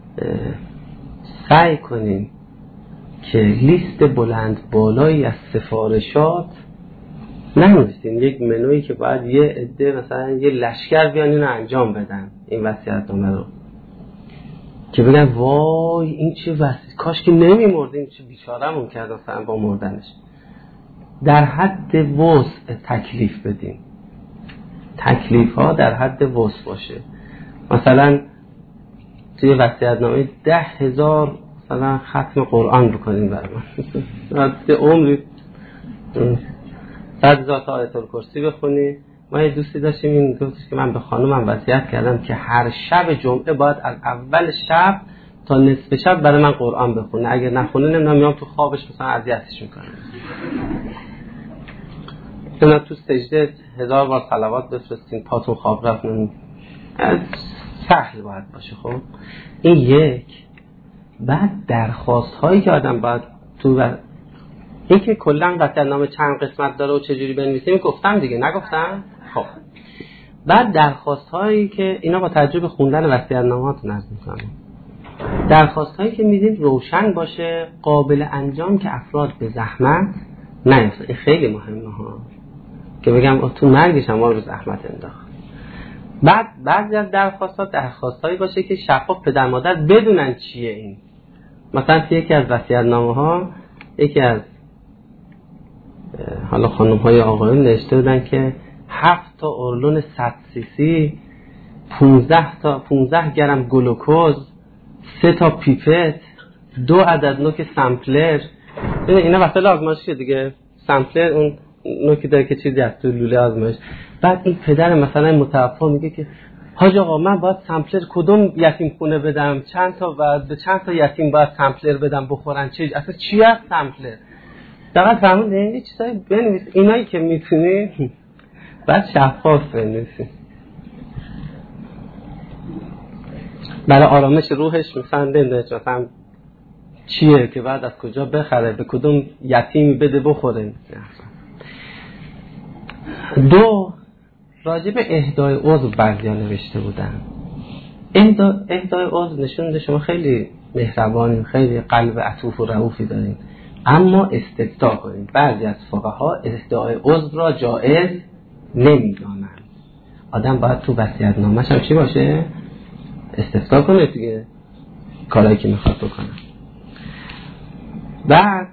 سعی کنین که لیست بلند بالایی از سفارشات ننویسین، یک منویی که باید یه عده مثلا یه لشکر بیان اینو انجام بدن، این وصیت‌نامه رو، که بگن وای این چه وصیت، کاش که نمی‌مردیم، چه بیچاره‌مون کرد مثلا با مردنش. در حد وسع تکلیف بدین، تکلیف ها در حد وسع باشه. مثلا توی وصیت‌نامه ده هزار مثلا ختم قرآن بکنین برای من، توی عمری صد هزار تا آیت الکرسی بخونی. ما یه دوستی داشتیم این گفتش که من به خانومم وصیت کردم که هر شب جمعه باید از اول شب تا نصف شب برای من قرآن بخونه، اگه نخونه نمیدونم میام تو خوابش مثلا اذیتش میکنم. اینا تو سجده هزار بار صلوات بفرستین، پاتون خواب رفت، سهل باید باشه. خب این یک. بعد درخواست هایی که آدم باید تو و... این که کلا وصیت‌نامه چند قسمت داره و چجوری بنویسیم گفتم دیگه، نگفتم؟ خب بعد درخواست هایی که اینا با توجه به خوندن وصیت‌نامه‌هات نظم میکنم، درخواست هایی که میدین روشن باشه، قابل انجام، که افراد به زحمت نیفتن. این خیلی مهمه ها، که بگم تو مرگش هم ما رو زحمت انداخت. بعد بعضی از درخواست ها درخواست هایی باشه که شفاف پدر مادر بدونن چیه این. مثلا توی یکی از وصیت‌نامه ها یکی از حالا خانم های آقایون نوشته بودن که هفت تا اورلون صد سی سی، پونزده تا پونزده گرم گلوکوز، سه تا پیپت، دو عدد نوک سامپلر. اینا وسایل آزمایشیه دیگه. سامپلر اون نوکی داره که چیزی از تو لوله آزمایش. بعد این پدر مثلا متوفی میگه که حاج آقا من باید سامپلر کدوم یتیم خونه بدم، چند تا بعد به چند تا یتیم باید سامپلر بدم بخورن، چه اصلا چی است سامپلر؟ فقط فهمون این چیزایی بنویس، اینایی که میتونی بعد شفاف بنویسی برای آرامش روحش. مثلا بنویس مثلا چیه که بعد از کجا بخره، به کدوم یتیمی بده بخوره. دو، راجب اهدای عضو بعضیا نوشته بودن. اهدا اهدای عضو نشون میده شما خیلی مهربانین، خیلی قلب عطوف و رئوفی دارین، اما استفتاء کنین. بعضی از فقها اهدای عضو را جائز نمیدانند. آدم باید تو وصیت‌نامه‌ش هم چی باشه؟ استفتاء کنه دیگه، کارایی که میخواد بکنه. بعد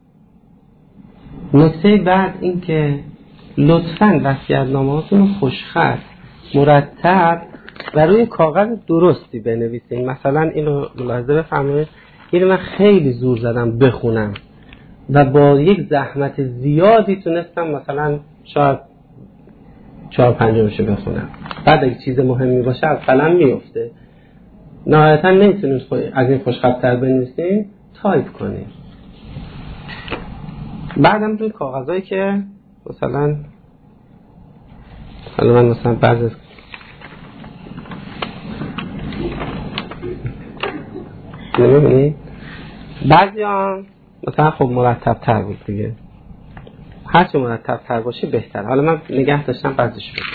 نکته بعد این که لطفاً وصیت‌نامه‌هاتون رو خوشخط، مرتب و روی کاغذ درستی بنویسین. مثلا اینو ملاحظه بفرمایید، اینو من خیلی زور زدم بخونم و با یک زحمت زیادی تونستم مثلا شاید چهار پنجمشو بخونم. بعد اگه چیز مهمی باشه از قلم میفته. نهایتا نمیتونید از این خوشخط‌تر بنویسین، تایپ کنید. بعدم روی کاغذایی که مثلا حالا من مثلا بعضی نمی‌بینید بعضی هم مثلا خب مرتب تر بود دیگه، هرچه مرتب تر باشه بهتر. حالا من نگه داشتم بعضیش بود.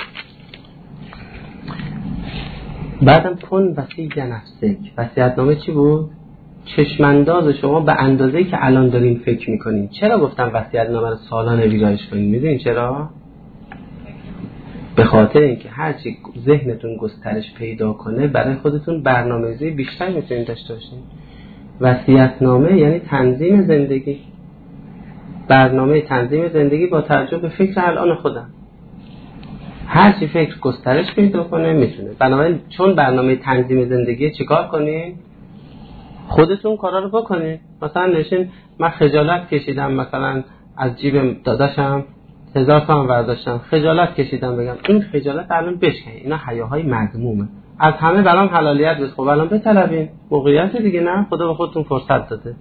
بعدم کن وصی نفسک، وصیت‌نامه چی بود؟ چشمانداز شما به اندازه‌ای که الان دارین فکر می‌کنین. چرا گفتم وصیت‌نامه رو سالانه ویرایش کنین؟ می‌دونین چرا؟ به خاطر اینکه هرچی ذهنتون گسترش پیدا کنه برای خودتون برنامه‌ریزی بیشتر می‌تونین داشته باشین. وصیت‌نامه یعنی تنظیم زندگی، برنامه تنظیم زندگی با توجه به فکر الان خودم. هرچی فکر گسترش پیدا کنه میتونه. بنابراین چون برنامه تنظیم زندگی چیکار کنین؟ خودتون کارا رو بکنین. مثلا نشین من خجالت کشیدم مثلا از جیب داداشم هزار تومان برداشتم، خجالت کشیدم بگم این خجالت الان بشکنه. اینا حیاهای مذمومه. از همه برام حلالیت بس. خب الان بطلبین، موقعیت دیگه نه، خدا به خودتون فرصت داده.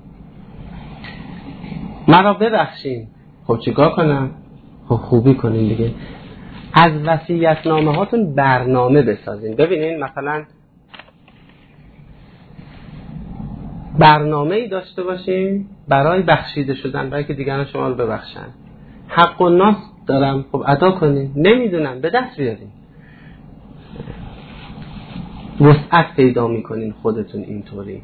مرا ببخشین. خب چیکار کنم؟ خب خوبی کنین دیگه. از وصیت‌نامه هاتون برنامه بسازین. ببینین مثلا برنامه‌ای داشته باشین برای بخشیده شدن، برای که دیگران شما رو ببخشن. حق الناس دارم، خب ادا کنین. نمیدونم، به دست بیارین. وسعت پیدا میکنین خودتون اینطوری.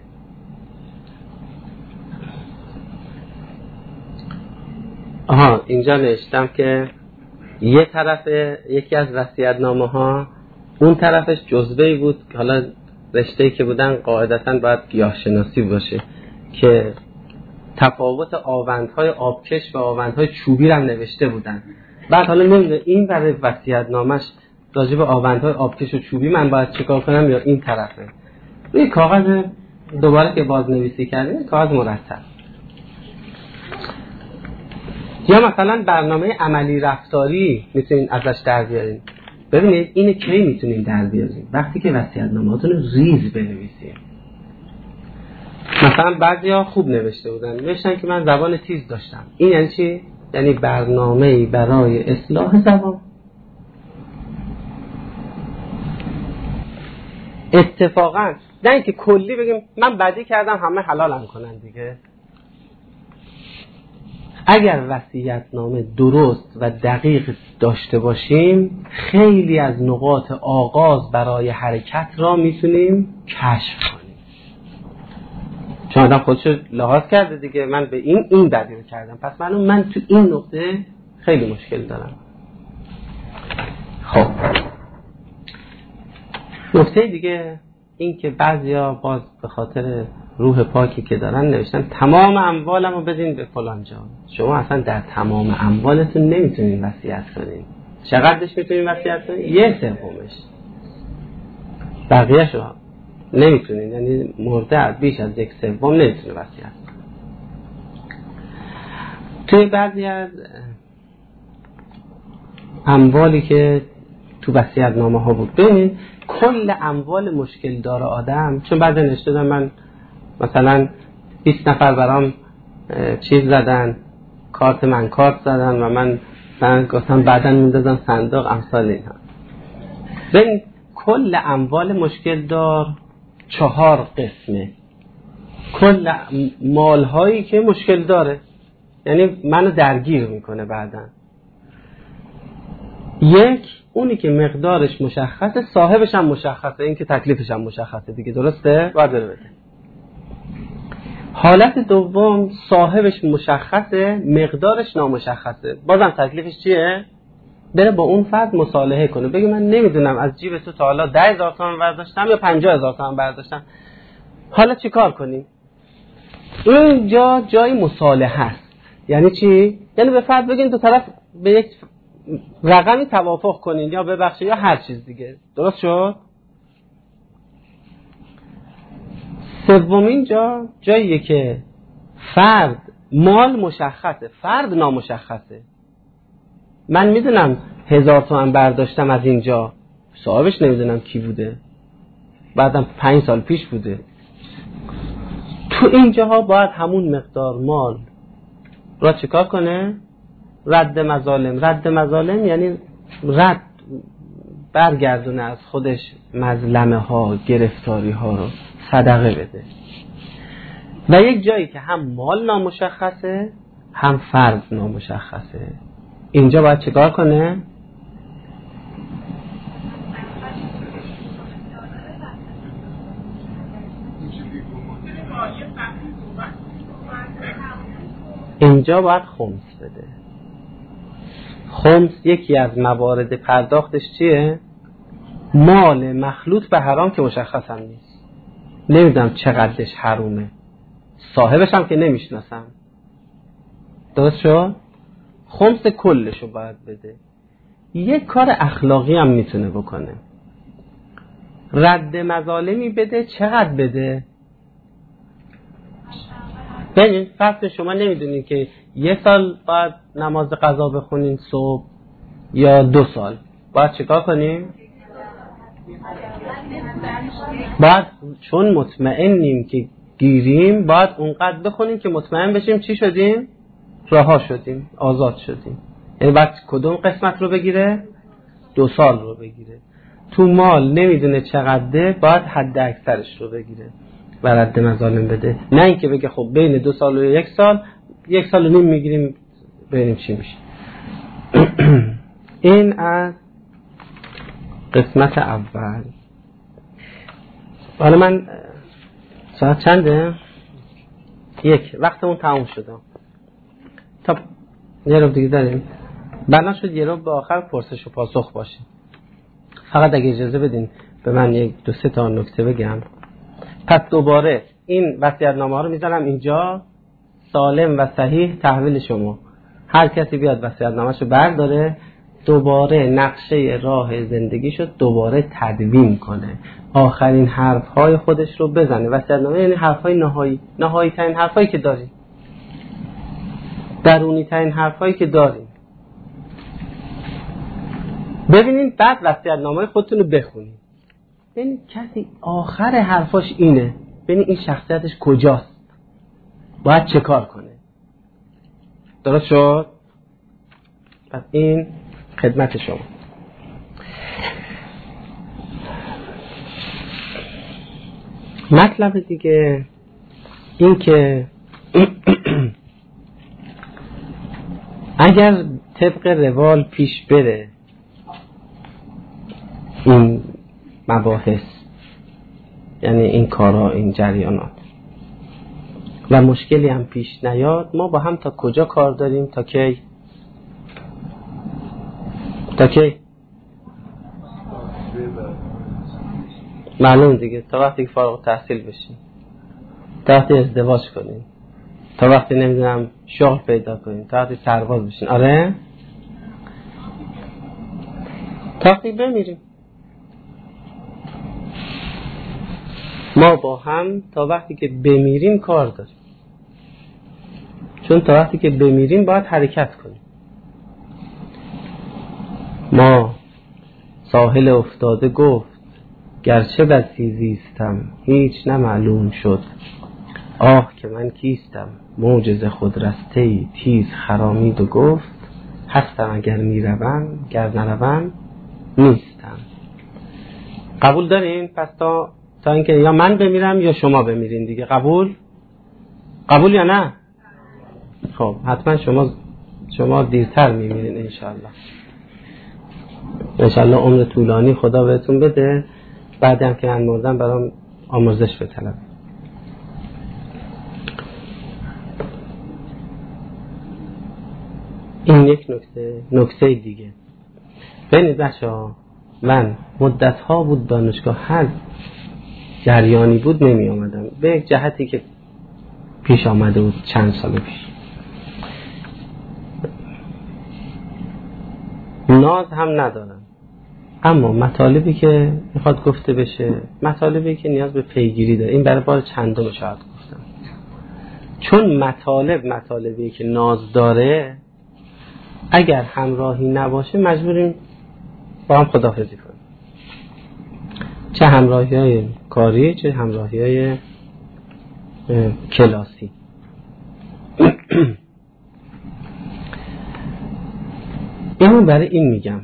آها اینجا نوشتم که یه طرف یکی از وصیت‌نامه ها اون طرفش جزوه‌ای بود، حالا رشته‌ای که بودن قاعدتاً باید گیاهشناسی باشه که تفاوت آوندهای آبکش و آوندهای چوبی رو هم نوشته بودن. بعد حالا نمیدونم این برای وصیت‌نامش راجع به آوندهای آبکش و چوبی من باید چیکار کنم یا این طرفه. روی کاغذ دوباره که بازنویسی کردیم، کاغذ مرتب. یا مثلا برنامه عملی رفتاری میتونین ازش در بیارین. ببینید اینو کی میتونین در بیارین؟ وقتی که وصیت‌نامه‌هاتون رو ریز بنویسین. مثلا بعضیا خوب نوشته بودن، نوشتن که من زبان تیز داشتم. این یعنی چی؟ یعنی برنامه‌ای برای اصلاح زبان. اتفاقا نه اینکه کلی بگیم من بدی کردم همه حلالم کنن دیگه. اگر وصیت‌نامه درست و دقیق داشته باشیم خیلی از نقاط آغاز برای حرکت را میتونیم کشف کنیم. چون آدم خودش لحاظ کرده دیگه، من به این این بدی رو کردم، پس من من تو این نقطه خیلی مشکل دارم. خب نکته دیگه این که بعضیا باز به خاطر روح پاکی که دارن نوشتن تمام اموالمو بدین به فلان جا. شما اصلا در تمام اموالتون نمیتونین وصیت کنین. چقدرش میتونین وصیت کنین؟ یه سومش. بقیه شو نمیتونین، یعنی مرده بیش از یک سوم نمیتونه وصیت کنه. توی بعضی از اموالی که تو وصیت‌نامه ها بود ببین کل اموال مشکل دار آدم، چون بعد نوشته دارم من مثلا بیست نفر برام چیز زدن، کارت من کارت زدن و من من گفتم بعداً میندازم صندوق، امثال اینها. ببین کل اموال مشکل دار چهار قسمه، کل مال هایی که مشکل داره، یعنی منو درگیر میکنه بعداً. یک اونی که مقدارش مشخصه، صاحبش هم مشخصه، این که تکلیفش هم مشخصه دیگه، درسته؟ باید بره بده. حالت دوم صاحبش مشخصه، مقدارش نامشخصه، بازم تکلیفش چیه؟ بره با اون فرد مصالحه کنه، بگه من نمیدونم از جیب تو تا حالا ده هزار تومان برداشتم یا پنجاه هزار تومان برداشتم، حالا چی کار کنیم؟ اینجا جای مصالحه است. یعنی چی؟ یعنی به فرد بگین دو طرف به یک رقمی توافق کنین، یا ببخشید یا هر چیز دیگه. درست شد؟ سومین جا جاییه که فرد مال مشخصه، فرد نامشخصه. من میدونم هزار تومن برداشتم از اینجا، صاحبش نمیدونم کی بوده، بعدم پنج سال پیش بوده. تو اینجاها باید همون مقدار مال را چیکار کنه؟ رد مظالم. رد مظالم یعنی رد برگردونه از خودش مظلمه ها، گرفتاری ها رو صدقه بده. و یک جایی که هم مال نامشخصه هم فرد نامشخصه، اینجا باید چیکار کنه؟ اینجا باید خمس بده. خمس یکی از موارد پرداختش چیه؟ مال مخلوط به حرام که مشخص هم نیست، نمیدونم چقدرش حرومه، صاحبش هم که نمیشناسم. درست شد؟ خمس کلشو باید بده. یک کار اخلاقی هم میتونه بکنه، رد مظالمی بده. چقدر بده؟ ببین فرض شما نمیدونید که یه سال باید نماز قضا بخونین صبح یا دو سال، باید چیکار کنیم؟ باید چون مطمئنیم که گیریم باید اونقدر بخونیم که مطمئن بشیم چی شدیم؟ رها شدیم، آزاد شدیم. یعنی باید کدوم قسمت رو بگیره؟ دو سال رو بگیره. تو مال نمیدونه چقدره، باید حد اکثرش رو بگیره و رد مظالم بده. نه اینکه بگه خب بین دو سال و یک سال یک سال و نیم میگیریم ببینیم چی میشه. این از قسمت اول. حالا من ساعت چنده؟ یک. وقتمون تموم شده. تا یه رو دیگه داریم. بنا شد یه رو به آخر پرسش و پاسخ باشه. فقط اگه اجازه بدین به من یک دو سه تا نکته بگم. پس دوباره این وصیت‌نامه ها رو میذارم اینجا، سالم و صحیح تحویل شما. هر کسی بیاد وصیت‌نامه‌شو برداره، دوباره نقشه راه زندگیشو دوباره تدوین کنه، آخرین حرف‌های خودش رو بزنه. وصیت‌نامه یعنی حرف‌های نهایی، نهایی ترین حرفایی که داریم، درونی ترین حرفایی که داریم. ببینین بعد وصیت‌نامه خودتون رو بخونید. ببین کسی آخر حرفاش اینه، ببین این شخصیتش کجاست، باید چه کار کنه. درست شد؟ پس این خدمت شما. مطلب دیگه این که اگر طبق روال پیش بره این مباحث، یعنی این کارها، این جریانات، و مشکلی هم پیش نیاد، ما با هم تا کجا کار داریم؟ تا کی؟ تا کی؟ معلوم دیگه، تا وقتی که فارغ التحصیل بشیم، تا وقتی ازدواج کنیم، تا وقتی نمیدونم شغل پیدا کنیم، تا وقتی سرباز بشین. آره، تا وقتی بمیریم. ما با هم تا وقتی که بمیریم کار داریم، چون تا وقتی که بمیریم باید حرکت کنیم. ما ساحل افتاده گفت گرچه بسی زیستم هیچ نمعلوم شد، آه که من کیستم موجز خود رستهی تیز خرامید و گفت هستم اگر میروم گر نروم نیستم. قبول دارین؟ پس تا تا اینکه یا من بمیرم یا شما بمیرین دیگه. قبول؟ قبول یا نه؟ خب حتما شما شما دیرتر میمیرین انشالله. انشالله عمر طولانی خدا بهتون بده، بعدم که من مردم برام آمرزش بطلب. این یک نکته. نکته دیگه، ببینید بچه‌ها، من مدت ها بود دانشگاه هر جریانی بود نمی آمدم، به یک جهتی که پیش آمده بود چند سال پیش. ناز هم ندارم، اما مطالبی که میخواد گفته بشه، مطالبی که نیاز به پیگیری داره، این برای بار چندم شاید گفتم، چون مطالب مطالبی که ناز داره اگر همراهی نباشه مجبوریم با هم خداحافظی کنیم، چه همراهی های کاری چه همراهی های کلاسی. اینو برای این میگم.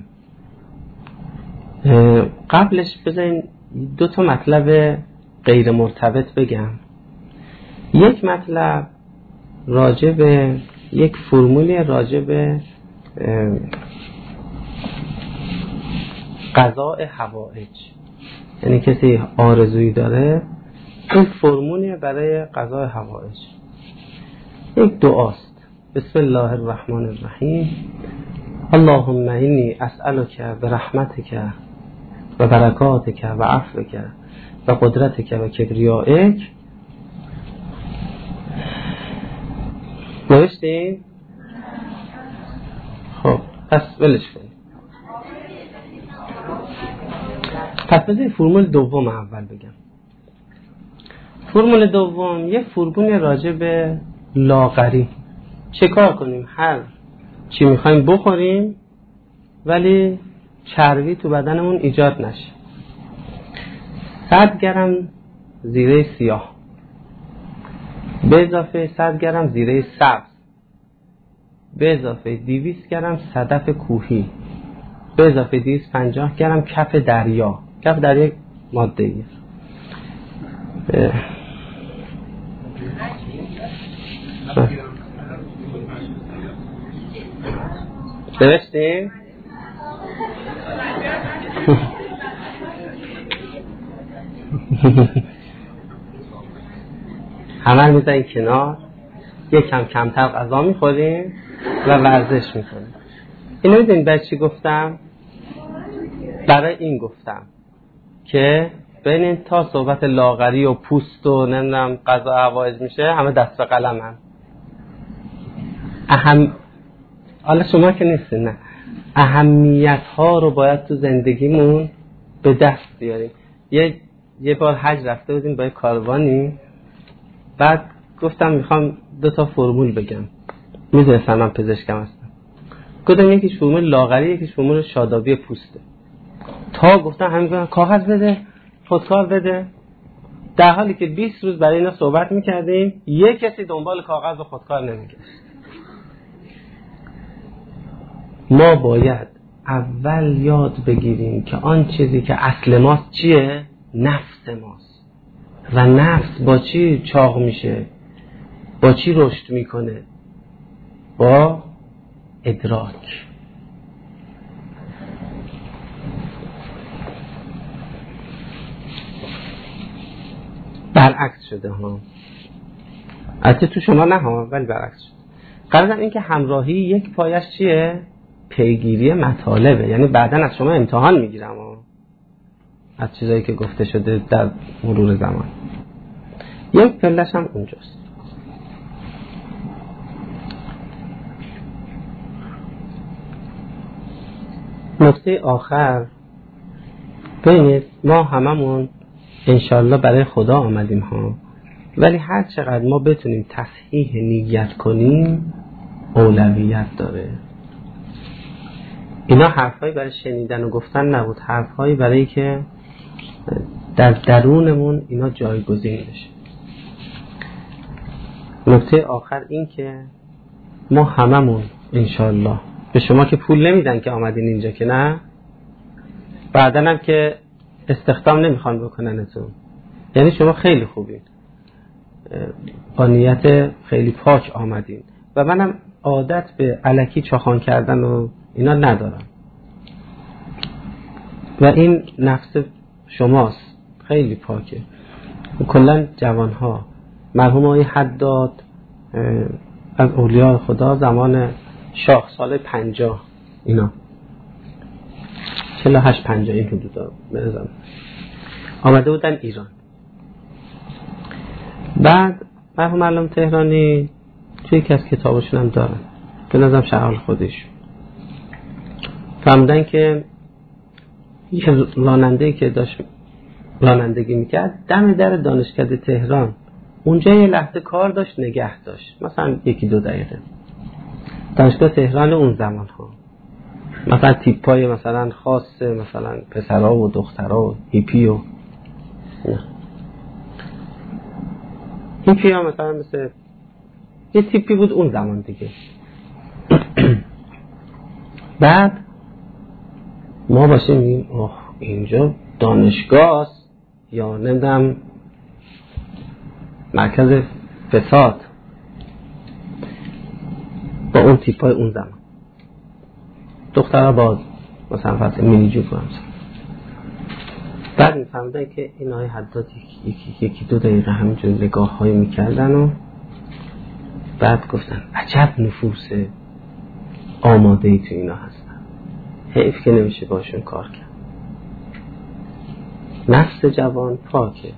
قبلش بذارین دو تا مطلب غیر مرتبط بگم. یک مطلب راجع به یک فرمولی راجع به قضاء حوائج، یعنی کسی آرزویی داره، این فرمولی برای قضاء حوائج یک دعاست. بسم الله الرحمن الرحیم. اللهم انی اسألک برحمتک و برکاتک و عفوک و قدرتک و کبریائک. نوشتین؟ خب پس ولش کنید. پس بذارید فرمول دوم اول بگم. فرمول دوم یه فرمول راجع به لاغری. چه کار کنیم؟ هر چی میخوایم بخوریم ولی چربی تو بدنمون ایجاد نشه. صد گرم زیره سیاه به اضافه صد گرم زیره سبز به اضافه دویست گرم صدف کوهی به اضافه دویست و پنجاه گرم کف دریا. کف دریا ماده ایه. درستیم؟ همه میزنیم کنار، یک کم کمتر غذا میخوریم و ورزش میکنیم. اینو میدونید برای چی گفتم؟ برای این گفتم که ببینید تا صحبت لاغری و پوست و نمیدونم غذا حوائج میشه همه دست به قلم هم اهم حالا شما که نیستین، نه، اهمیت ها رو باید تو زندگیمون به دست بیاریم. یه یه بار حج رفته بودیم با یه کاروانی، بعد گفتم میخوام دو تا فرمول بگم، میدونستم من پزشکم هستم، گفتم یکیش فرمول لاغری یکیش فرمول شادابی پوسته. تا گفتم همین گفتم کاغذ بده خودکار بده، در حالی که بیست روز برای اینا صحبت میکردیم یک کسی دنبال کاغذ و خودکار نمیگشت. ما باید اول یاد بگیریم که آن چیزی که اصل ماست چیه؟ نفس ماست. و نفس با چی چاق میشه؟ با چی رشد میکنه؟ با ادراک. برعکس شده ها، البته تو شما نه ها، ولی برعکس شده. قرار این که همراهی یک پایش چیه؟ پیگیری مطالبه، یعنی بعداً از شما امتحان میگیرم ها، از چیزایی که گفته شده در مرور زمان. یک پلش هم اونجاست. نکته آخر، ببینید ما هممون انشالله برای خدا آمدیم ها، ولی هر چقدر ما بتونیم تصحیح نیت کنیم اولویت داره. اینا حرفایی برای شنیدن و گفتن نبود، حرفایی برای که در درونمون اینا جایگزین بشه. نکته آخر این که ما هممون انشالله، به شما که پول نمیدن که آمدین اینجا که نه، بعدن هم که استخدام نمیخوان بکننتون، یعنی شما خیلی خوبین، با نیت خیلی پاک آمدین و منم عادت به الکی چاخان کردن و اینا ندارم و این نفس شماست خیلی پاکه. کلن جوانها، مرحوم آقای حداد از اولیاء خدا زمان شاه سال پنجاه، اینا چهل و هشت پنجاه این حدودا بنظرم آمده بودن ایران. بعد مرحوم علامه تهرانی توی یکی از کتابشون هم دارن به نظرم شعال خودش فهمدن که یه راننده‌ای که داشت رانندگی میکرد دم در دانشکده تهران، اونجا یه لحظه کار داشت نگه داشت، مثلا یکی دو دقیقه. دانشگاه تهران اون زمان ها مثلا تیپای مثلا خاصه، مثلا پسرها و دخترها و هیپی و نه. هیپی ها مثلا مثل یه تیپی بود اون زمان دیگه. بعد ما باشیم میگیم اوه اینجا دانشگاه است یا نمیدونم مرکز فساد، با اون تیپای اون زمان دخترها با مثلا فصل مینی جو کنم. بعد میفهمدن که این های حداد یکی, یکی دو دقیقه همینجور نگاه های میکردن و بعد گفتن عجب نفوس آماده ای تو اینا هستن، حیف که نمیشه باشون کار کرد. نفس جوان پاکه،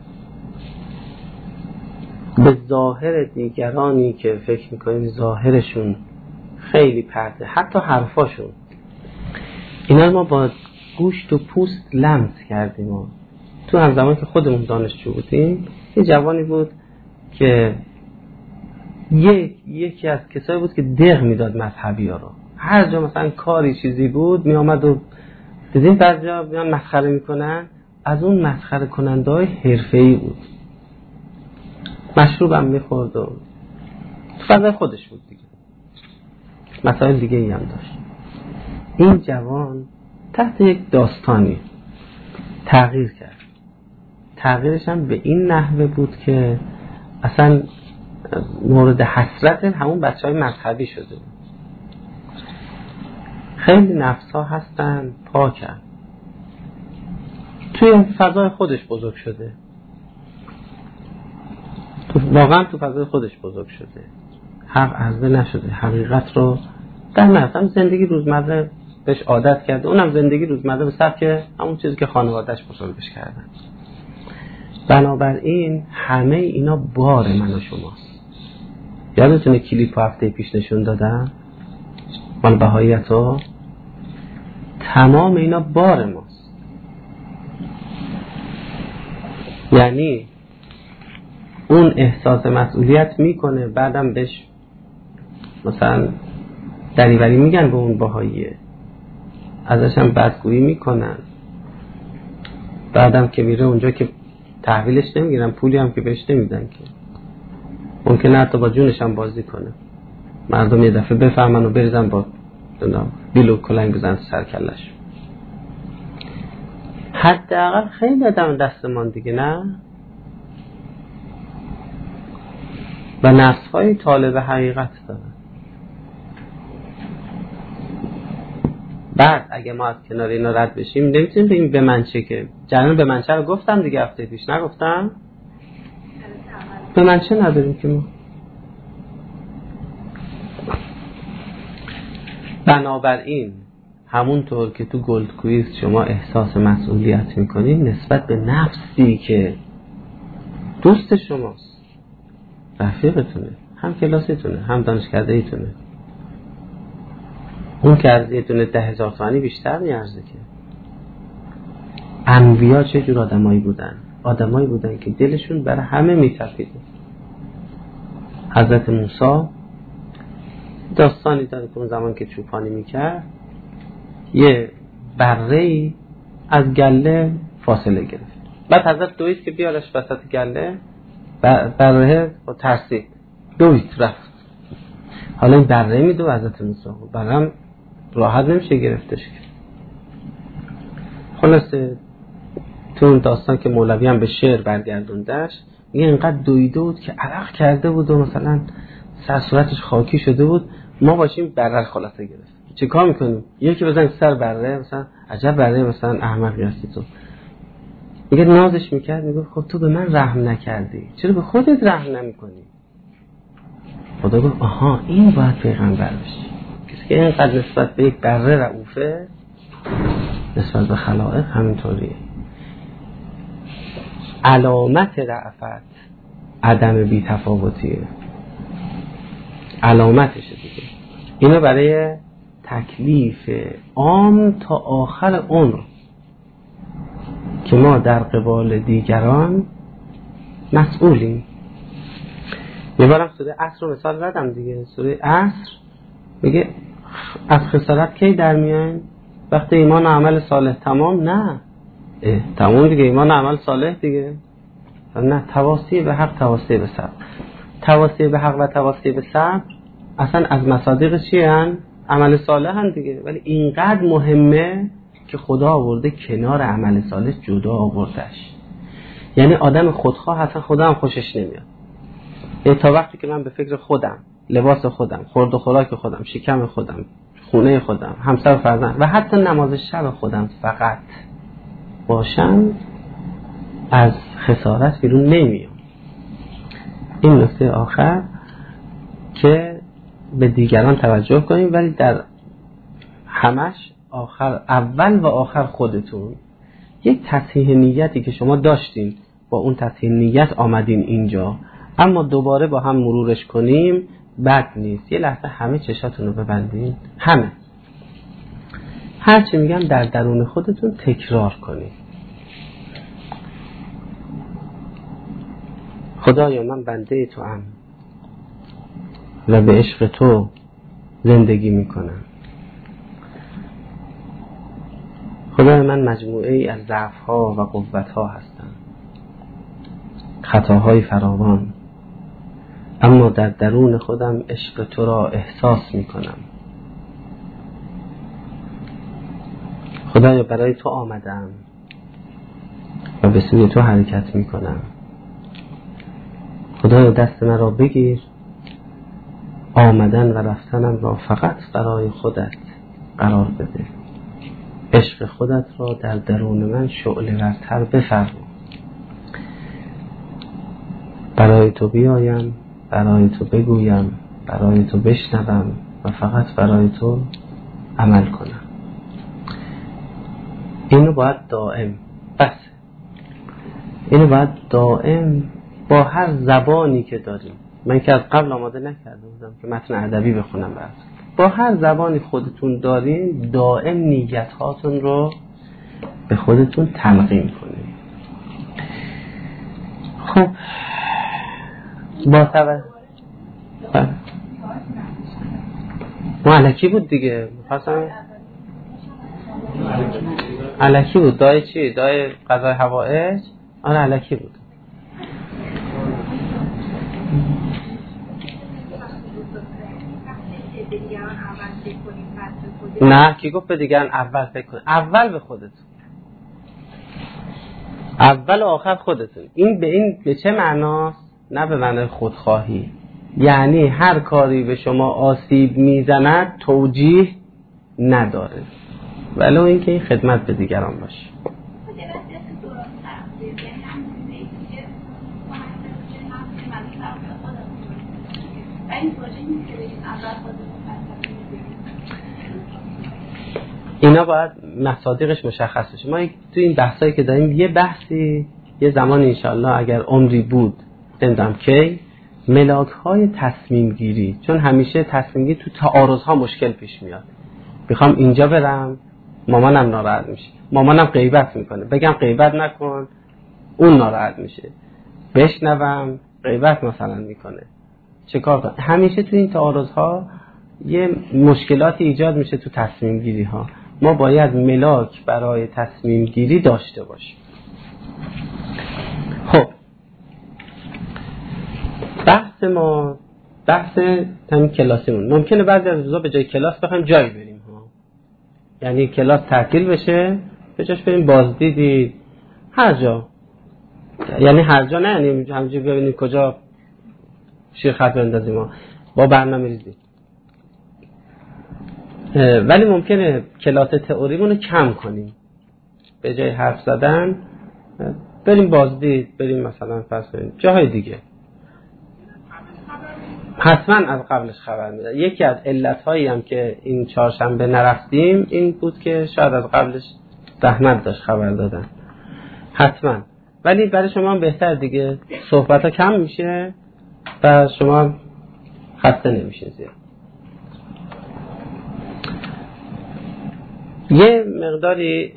به ظاهر دیگرانی که فکر میکنیم ظاهرشون خیلی پرته، حتی حرفاشون، اینا ما با گوشت و پوست لمس کردیم. ما تو هم زمان که خودمون دانشجو بودیم یه جوانی بود که یک یکی از کسایی بود که دق میداد مذهبی ها رو، هر جا مثلا کاری چیزی بود می آمد و دیدیم بعضی ها بیان مسخره میکنن، از اون مسخره کننده های حرفه‌ای بود، مشروب هم میخورد و تو فضای خودش بود دیگه، مسائل دیگه ای هم داشت. این جوان تحت یک داستانی تغییر کرد. تغییرش هم به این نحوه بود که اصلا مورد حسرت همون بچه های مذهبی شده بود. خیلی نفس ها هستن پاکن، توی فضای خودش بزرگ شده، تو واقعا تو فضای خودش بزرگ شده، حق عرضه نشده، حقیقت رو در نفسم زندگی روزمره بهش عادت کرده، اونم زندگی روزمره به سبک همون چیزی که خانواده‌اش بزرگش کردن. بنابراین همه اینا بار من و شماست. یادتونه کلیپ هفته پیش نشون دادم مال بهایی‌ها؟ تمام اینا بار ماست. یعنی اون احساس مسئولیت میکنه، بعدم بهش مثلا دریوری میگن به اون بهاییه، ازش هم بدگویی میکنن، بعدم که میره اونجا که تحویلش نمیگیرن، پولی هم که بهش نمیدن، که ممکنه حتی با جونش هم بازی کنه، مردم یه دفعه بفهمن و بریزن با بیلو کلنگ بزن سر کلش. حداقل خیلی آدم دستمان دیگه نه، و نفس‌های طالب حقیقت دارن. بعد اگه ما از کنار اینا رد بشیم نمیتونیم بگیم به من چه، که جریان به من چه رو گفتم دیگه هفته پیش نگفتم؟ به من چه نداریم که ما. بنابراین همونطور که تو گلد کویز شما احساس مسئولیت میکنین نسبت به نفسی که دوست شماست، رفیقتونه، هم کلاستونه، هم دانشکده ایتونه، اون که ارزیتونه ده هزار تومانی بیشتر نیارزه که. انبیا چه جور آدمایی بودن؟ آدمایی بودن که دلشون برای همه میتپیده. حضرت موسی داستانی داره که اون زمان که چوپانی میکرد یه بره‌ای از گله فاصله گرفت، بعد حضرت دوید که بیارش وسط گله، بره با ترسید دوید رفت. حالا این بره میدو حضرت موسی، بره هم راحت نمیشه گرفتش که. خلاصه تو اون داستان که مولوی هم به شعر برگردوندش، میگه اینقدر دویده بود که عرق کرده بود و مثلا سر صورتش خاکی شده بود، ما باشیم بره خلاصه گرفت. چه کار میکنیم؟ یکی بزن سر بره، مثلا عجب بره مثلا احمقی هستی تو. میگه نازش میکرد، میگه خب تو به من رحم نکردی، چرا به خودت رحم نمیکنی؟ خدا گفت آها این باید پیغمبر بشی. کسی که اینقدر نسبت به یک بره رعوفه نسبت به خلائق همینطوریه. علامت رعفت عدم بی‌تفاوتیه، علامتشه دیگه. اینو برای تکلیف عام تا آخر عمر که ما در قبال دیگران مسئولیم. یه بارم سوره عصر رو مثال زدم دیگه. سوره عصر میگه از خسارت کی در میاین؟ وقتی ایمان و عمل صالح تمام. نه تمام دیگه، ایمان و عمل صالح دیگه. نه، تواصی به حق، تواصی به صبر. تواصی به حق و تواصی به صبر اصلا از مصادیق چی هن؟ عمل صالح هن دیگه. ولی اینقدر مهمه که خدا آورده کنار عمل صالح جدا آوردش. یعنی آدم خودخواه اصلا خدا هم خوشش نمیاد. یعنی تا وقتی که من به فکر خودم، لباس خودم، خورد و خوراک خودم، شکم خودم، خونه خودم، همسر و فرزند و حتی نماز شب خودم فقط باشم، از خسارت بیرون نمیام. این نکته آخر که به دیگران توجه کنیم، ولی در همش آخر، اول و آخر خودتون. یک تصحیح نیتی که شما داشتین، با اون تصحیح نیت آمدین اینجا، اما دوباره با هم مرورش کنیم بد نیست. یه لحظه همه چشاتون رو ببندین، همه هرچی میگم در درون خودتون تکرار کنید. خدایا من بنده تو ام و به عشق تو زندگی میکنم. خدای من مجموعه ای از ضعف ها و قوت ها هستم، خطاهای فراوان، اما در درون خودم عشق تو را احساس میکنم. خدایا برای تو آمدم و به سوی تو حرکت میکنم. خدایا دست من را بگیر، آمدن و رفتنم را فقط برای خودت قرار بده. عشق خودت را در درون من شعله ورتر بفرما. برای تو بیایم، برای تو بگویم، برای تو بشنوم و فقط برای تو عمل کنم. اینو باید دائم، بس اینو باید دائم با هر زبانی که داریم. من که از قبل آماده نکرده بودم که متن ادبی بخونم برات. با هر زبانی خودتون دارین دائم نیت هاتون رو به خودتون تلقین کنید. خب با توجه ما علکی بود دیگه، می‌خواستم علکی بود. دای چی؟ دای قضای حوائج؟ آره علکی بود. نه کی گفت به دیگران اول فکر کن؟ اول به خودتون، اول و آخر خودتون. این به این به چه معناست؟ نه به معنای خودخواهی، یعنی هر کاری به شما آسیب میزند توجیه نداره. ولی اینکه این خدمت به دیگران باشه. اینا باید مصادیقش مشخص بشه. ما تو این بحثایی که داریم یه بحثی یه زمان انشالله اگر عمری بود نمیدونم کی ملاک های تصمیم گیری، چون همیشه تصمیم گیری تو تعارض ها مشکل پیش میاد. میخوام اینجا برم مامانم ناراحت میشه، مامانم غیبت میکنه، بگم غیبت نکن اون ناراحت میشه، بشنوم غیبت مثلا میکنه، چه کار کنم؟ همیشه تو این تعارض ها یه مشکلاتی ایجاد میشه تو تصمیم گیری ها. ما باید ملاک برای تصمیم گیری داشته باشیم. خب بحث ما بحث همین کلاسیمون. ممکنه بعضی از روزا به جای کلاس بخوایم جایی بریم ها، یعنی کلاس تعطیل بشه به جاش بریم بازدیدی هر جا، یعنی هر جا نه، یعنی همینجوری ببینیم کجا شیر خط بندازیم ما با برنامه ریزی. ولی ممکنه کلاس تئوریمون رو کم کنیم، به جای حرف زدن بریم بازدید، بریم مثلا فرض کنیم جاهای دیگه. حتما از قبلش خبر میدن. یکی از علتهایی هم که این چهارشنبه نرفتیم این بود که شاید از قبلش زحمت داشت خبر دادن، حتما. ولی برای شما هم بهتر دیگه، صحبت ها کم میشه و شما خسته نمیشین زیاد. یه مقداری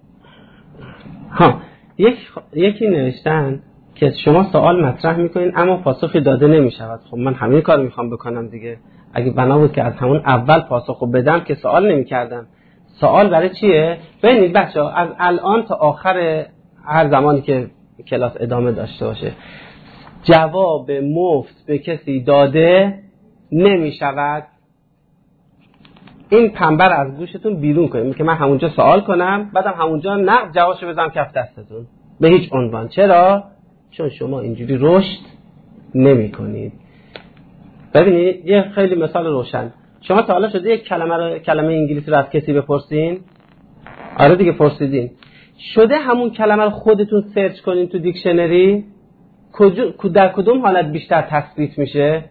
ها یک یکی نوشتن که شما سوال مطرح میکنین اما پاسخی داده نمیشود. خب من همین کارو میخوام بکنم دیگه. اگه بنا بود که از همون اول پاسخو بدم که سوال نمیکردم. سوال برای چیه؟ ببینید بچه‌ها، از الان تا آخر هر زمانی که کلاس ادامه داشته باشه جواب مفت به کسی داده نمیشود. این پنبر از گوشتون بیرون کنید که من همونجا سوال کنم بعدم همونجا نه جوابشو بزنم کف دستتون به هیچ عنوان. چرا؟ چون شما اینجوری رشد نمی کنید. ببینید یه خیلی مثال روشن. شما تا حالا شده یک کلمه رو کلمه انگلیسی رو از کسی بپرسین؟ آره دیگه پرسیدین. شده همون کلمه رو خودتون سرچ کنین تو دیکشنری؟ کجا در کدوم حالت بیشتر تثبیت میشه؟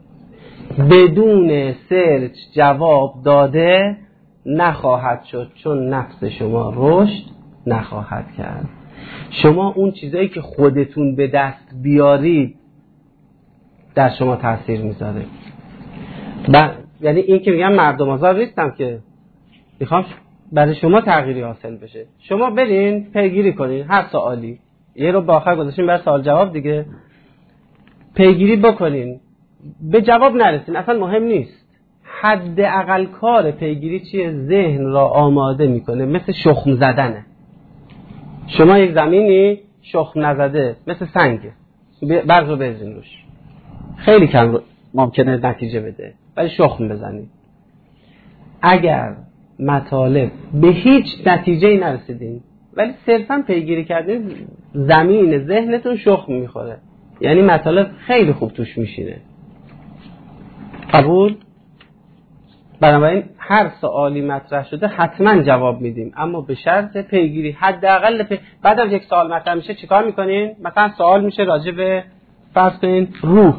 بدون سرچ جواب داده نخواهد شد، چون نفس شما رشد نخواهد کرد. شما اون چیزایی که خودتون به دست بیارید در شما تاثیر میذاره. ب... یعنی این که میگم مردم آزار نیستم که میخوام برای شما تغییری حاصل بشه. شما برین پیگیری کنین هر سوالی، یه رو با آخر گذاشتین برای سوال جواب دیگه، پیگیری بکنین، به جواب نرسین اصلا مهم نیست. حداقل کار پیگیری چیه؟ ذهن را آماده میکنه، مثل شخم زدنه. شما یک زمینی شخم نزده مثل سنگه، برق رو بزنین روش، خیلی کم ممکنه نتیجه بده، ولی شخم بزنید. اگر مطالب به هیچ نتیجه‌ای نرسیدین ولی صرفا پیگیری کردین، زمین ذهنتون شخم میخوره، یعنی مطالب خیلی خوب توش میشینه. قبول؟ بنابراین هر سوالی مطرح شده حتما جواب میدیم، اما به شرط پیگیری. حداقل پی... بعد از یک سوال مطرح میشه چیکار میکنین؟ مثلا سوال میشه راجع به فرض کنین روح،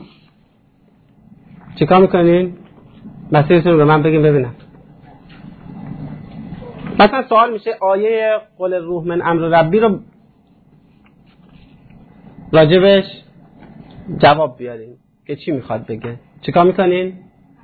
چیکار میکنین؟ مسیرتون رو من بگیم ببینم. مثلا سوال میشه آیه قل روح من امر ربی رو راجبش جواب بیارین که چی میخواد بگه. چیکار میکنین؟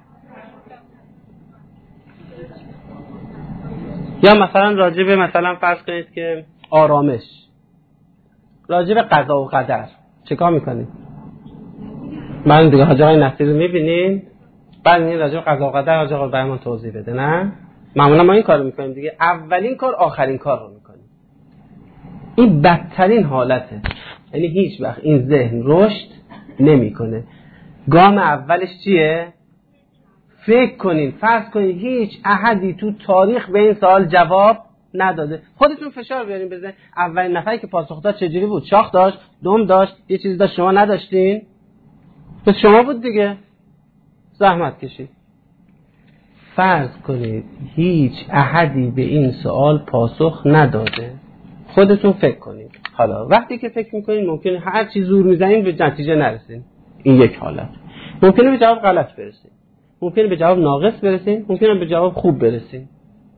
یا مثلا راجب مثلا فرض کنید که آرامش، راجب قضا و قدر چیکار میکنین؟ من دیگه حاج آقای نصیری رو میبینین بعد این راجب قضا و قدر حاج آقا برام توضیح بده. نه معمولا ما این کارو میکنیم دیگه، اولین کار آخرین کار رو میکنیم. این بدترین حالته، یعنی هیچ وقت این ذهن رشد نمیکنه. گام اولش چیه؟ فکر کنین، فرض کنین هیچ احدی تو تاریخ به این سوال جواب نداده، خودتون فشار بیارین بزنین. اولین نفری که پاسخ داد چجوری بود؟ شاخ داشت، دم داشت، یه چیزی داشت شما نداشتین؟ بس شما بود دیگه، زحمت کشید. فرض کنید هیچ احدی به این سوال پاسخ نداده، خودتون فکر کنید. حالا وقتی که فکر میکنید ممکنه هر چی زور میزنید به نتیجه نرسید. این یک حالت. ممکنه به جواب غلط برسید، ممکنه به جواب ناقص برسید، ممکنه به جواب خوب برسید.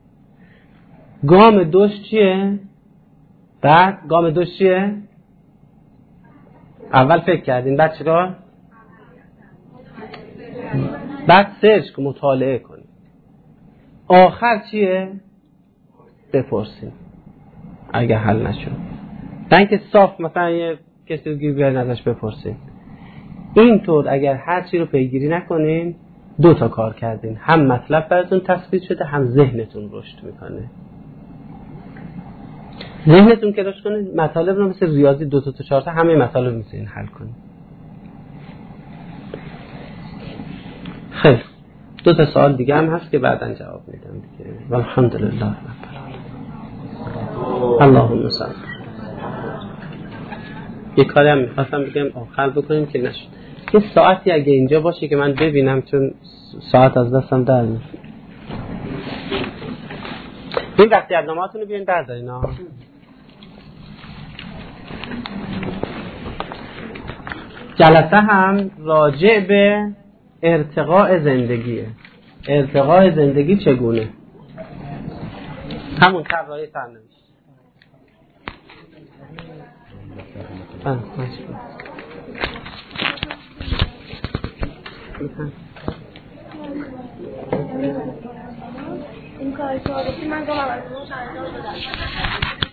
گام دوش چیه؟ بعد گام دوش چیه؟ اول فکر کردین، بعد چیکار؟ بعد سرچ که مطالعه کنید. آخر چیه؟ بپرسید اگه حل نشد. نه اینکه صاف مثلا یه کسی رو گیر بیارین ازش بپرسید. اینطور اگر هر چی رو پیگیری نکنین دو تا کار کردین، هم مطلب براتون تثبیت شده، هم ذهنتون رشد میکنه. ذهنتون که رشد کنه مطالب رو مثل ریاضی دو تا تا چهار تا همه مطالب میتونین حل کنین. خیلی دو تا سوال دیگه هم هست که بعداً جواب میدم دیگه. والحمدلله رب العالمین. اللهم صل. یه کاری هم میخواستم بگم آخر بکنیم که نشد. یه ساعتی اگه اینجا باشه که من ببینم، چون ساعت از دستم در میاد. این وقتی برنامه‌تون رو بیاین بردارین ها. جلسه هم راجع به ارتقاء زندگیه. ارتقاء زندگی چگونه؟ همون طراحی سرنوشت. این کاری که من گفتم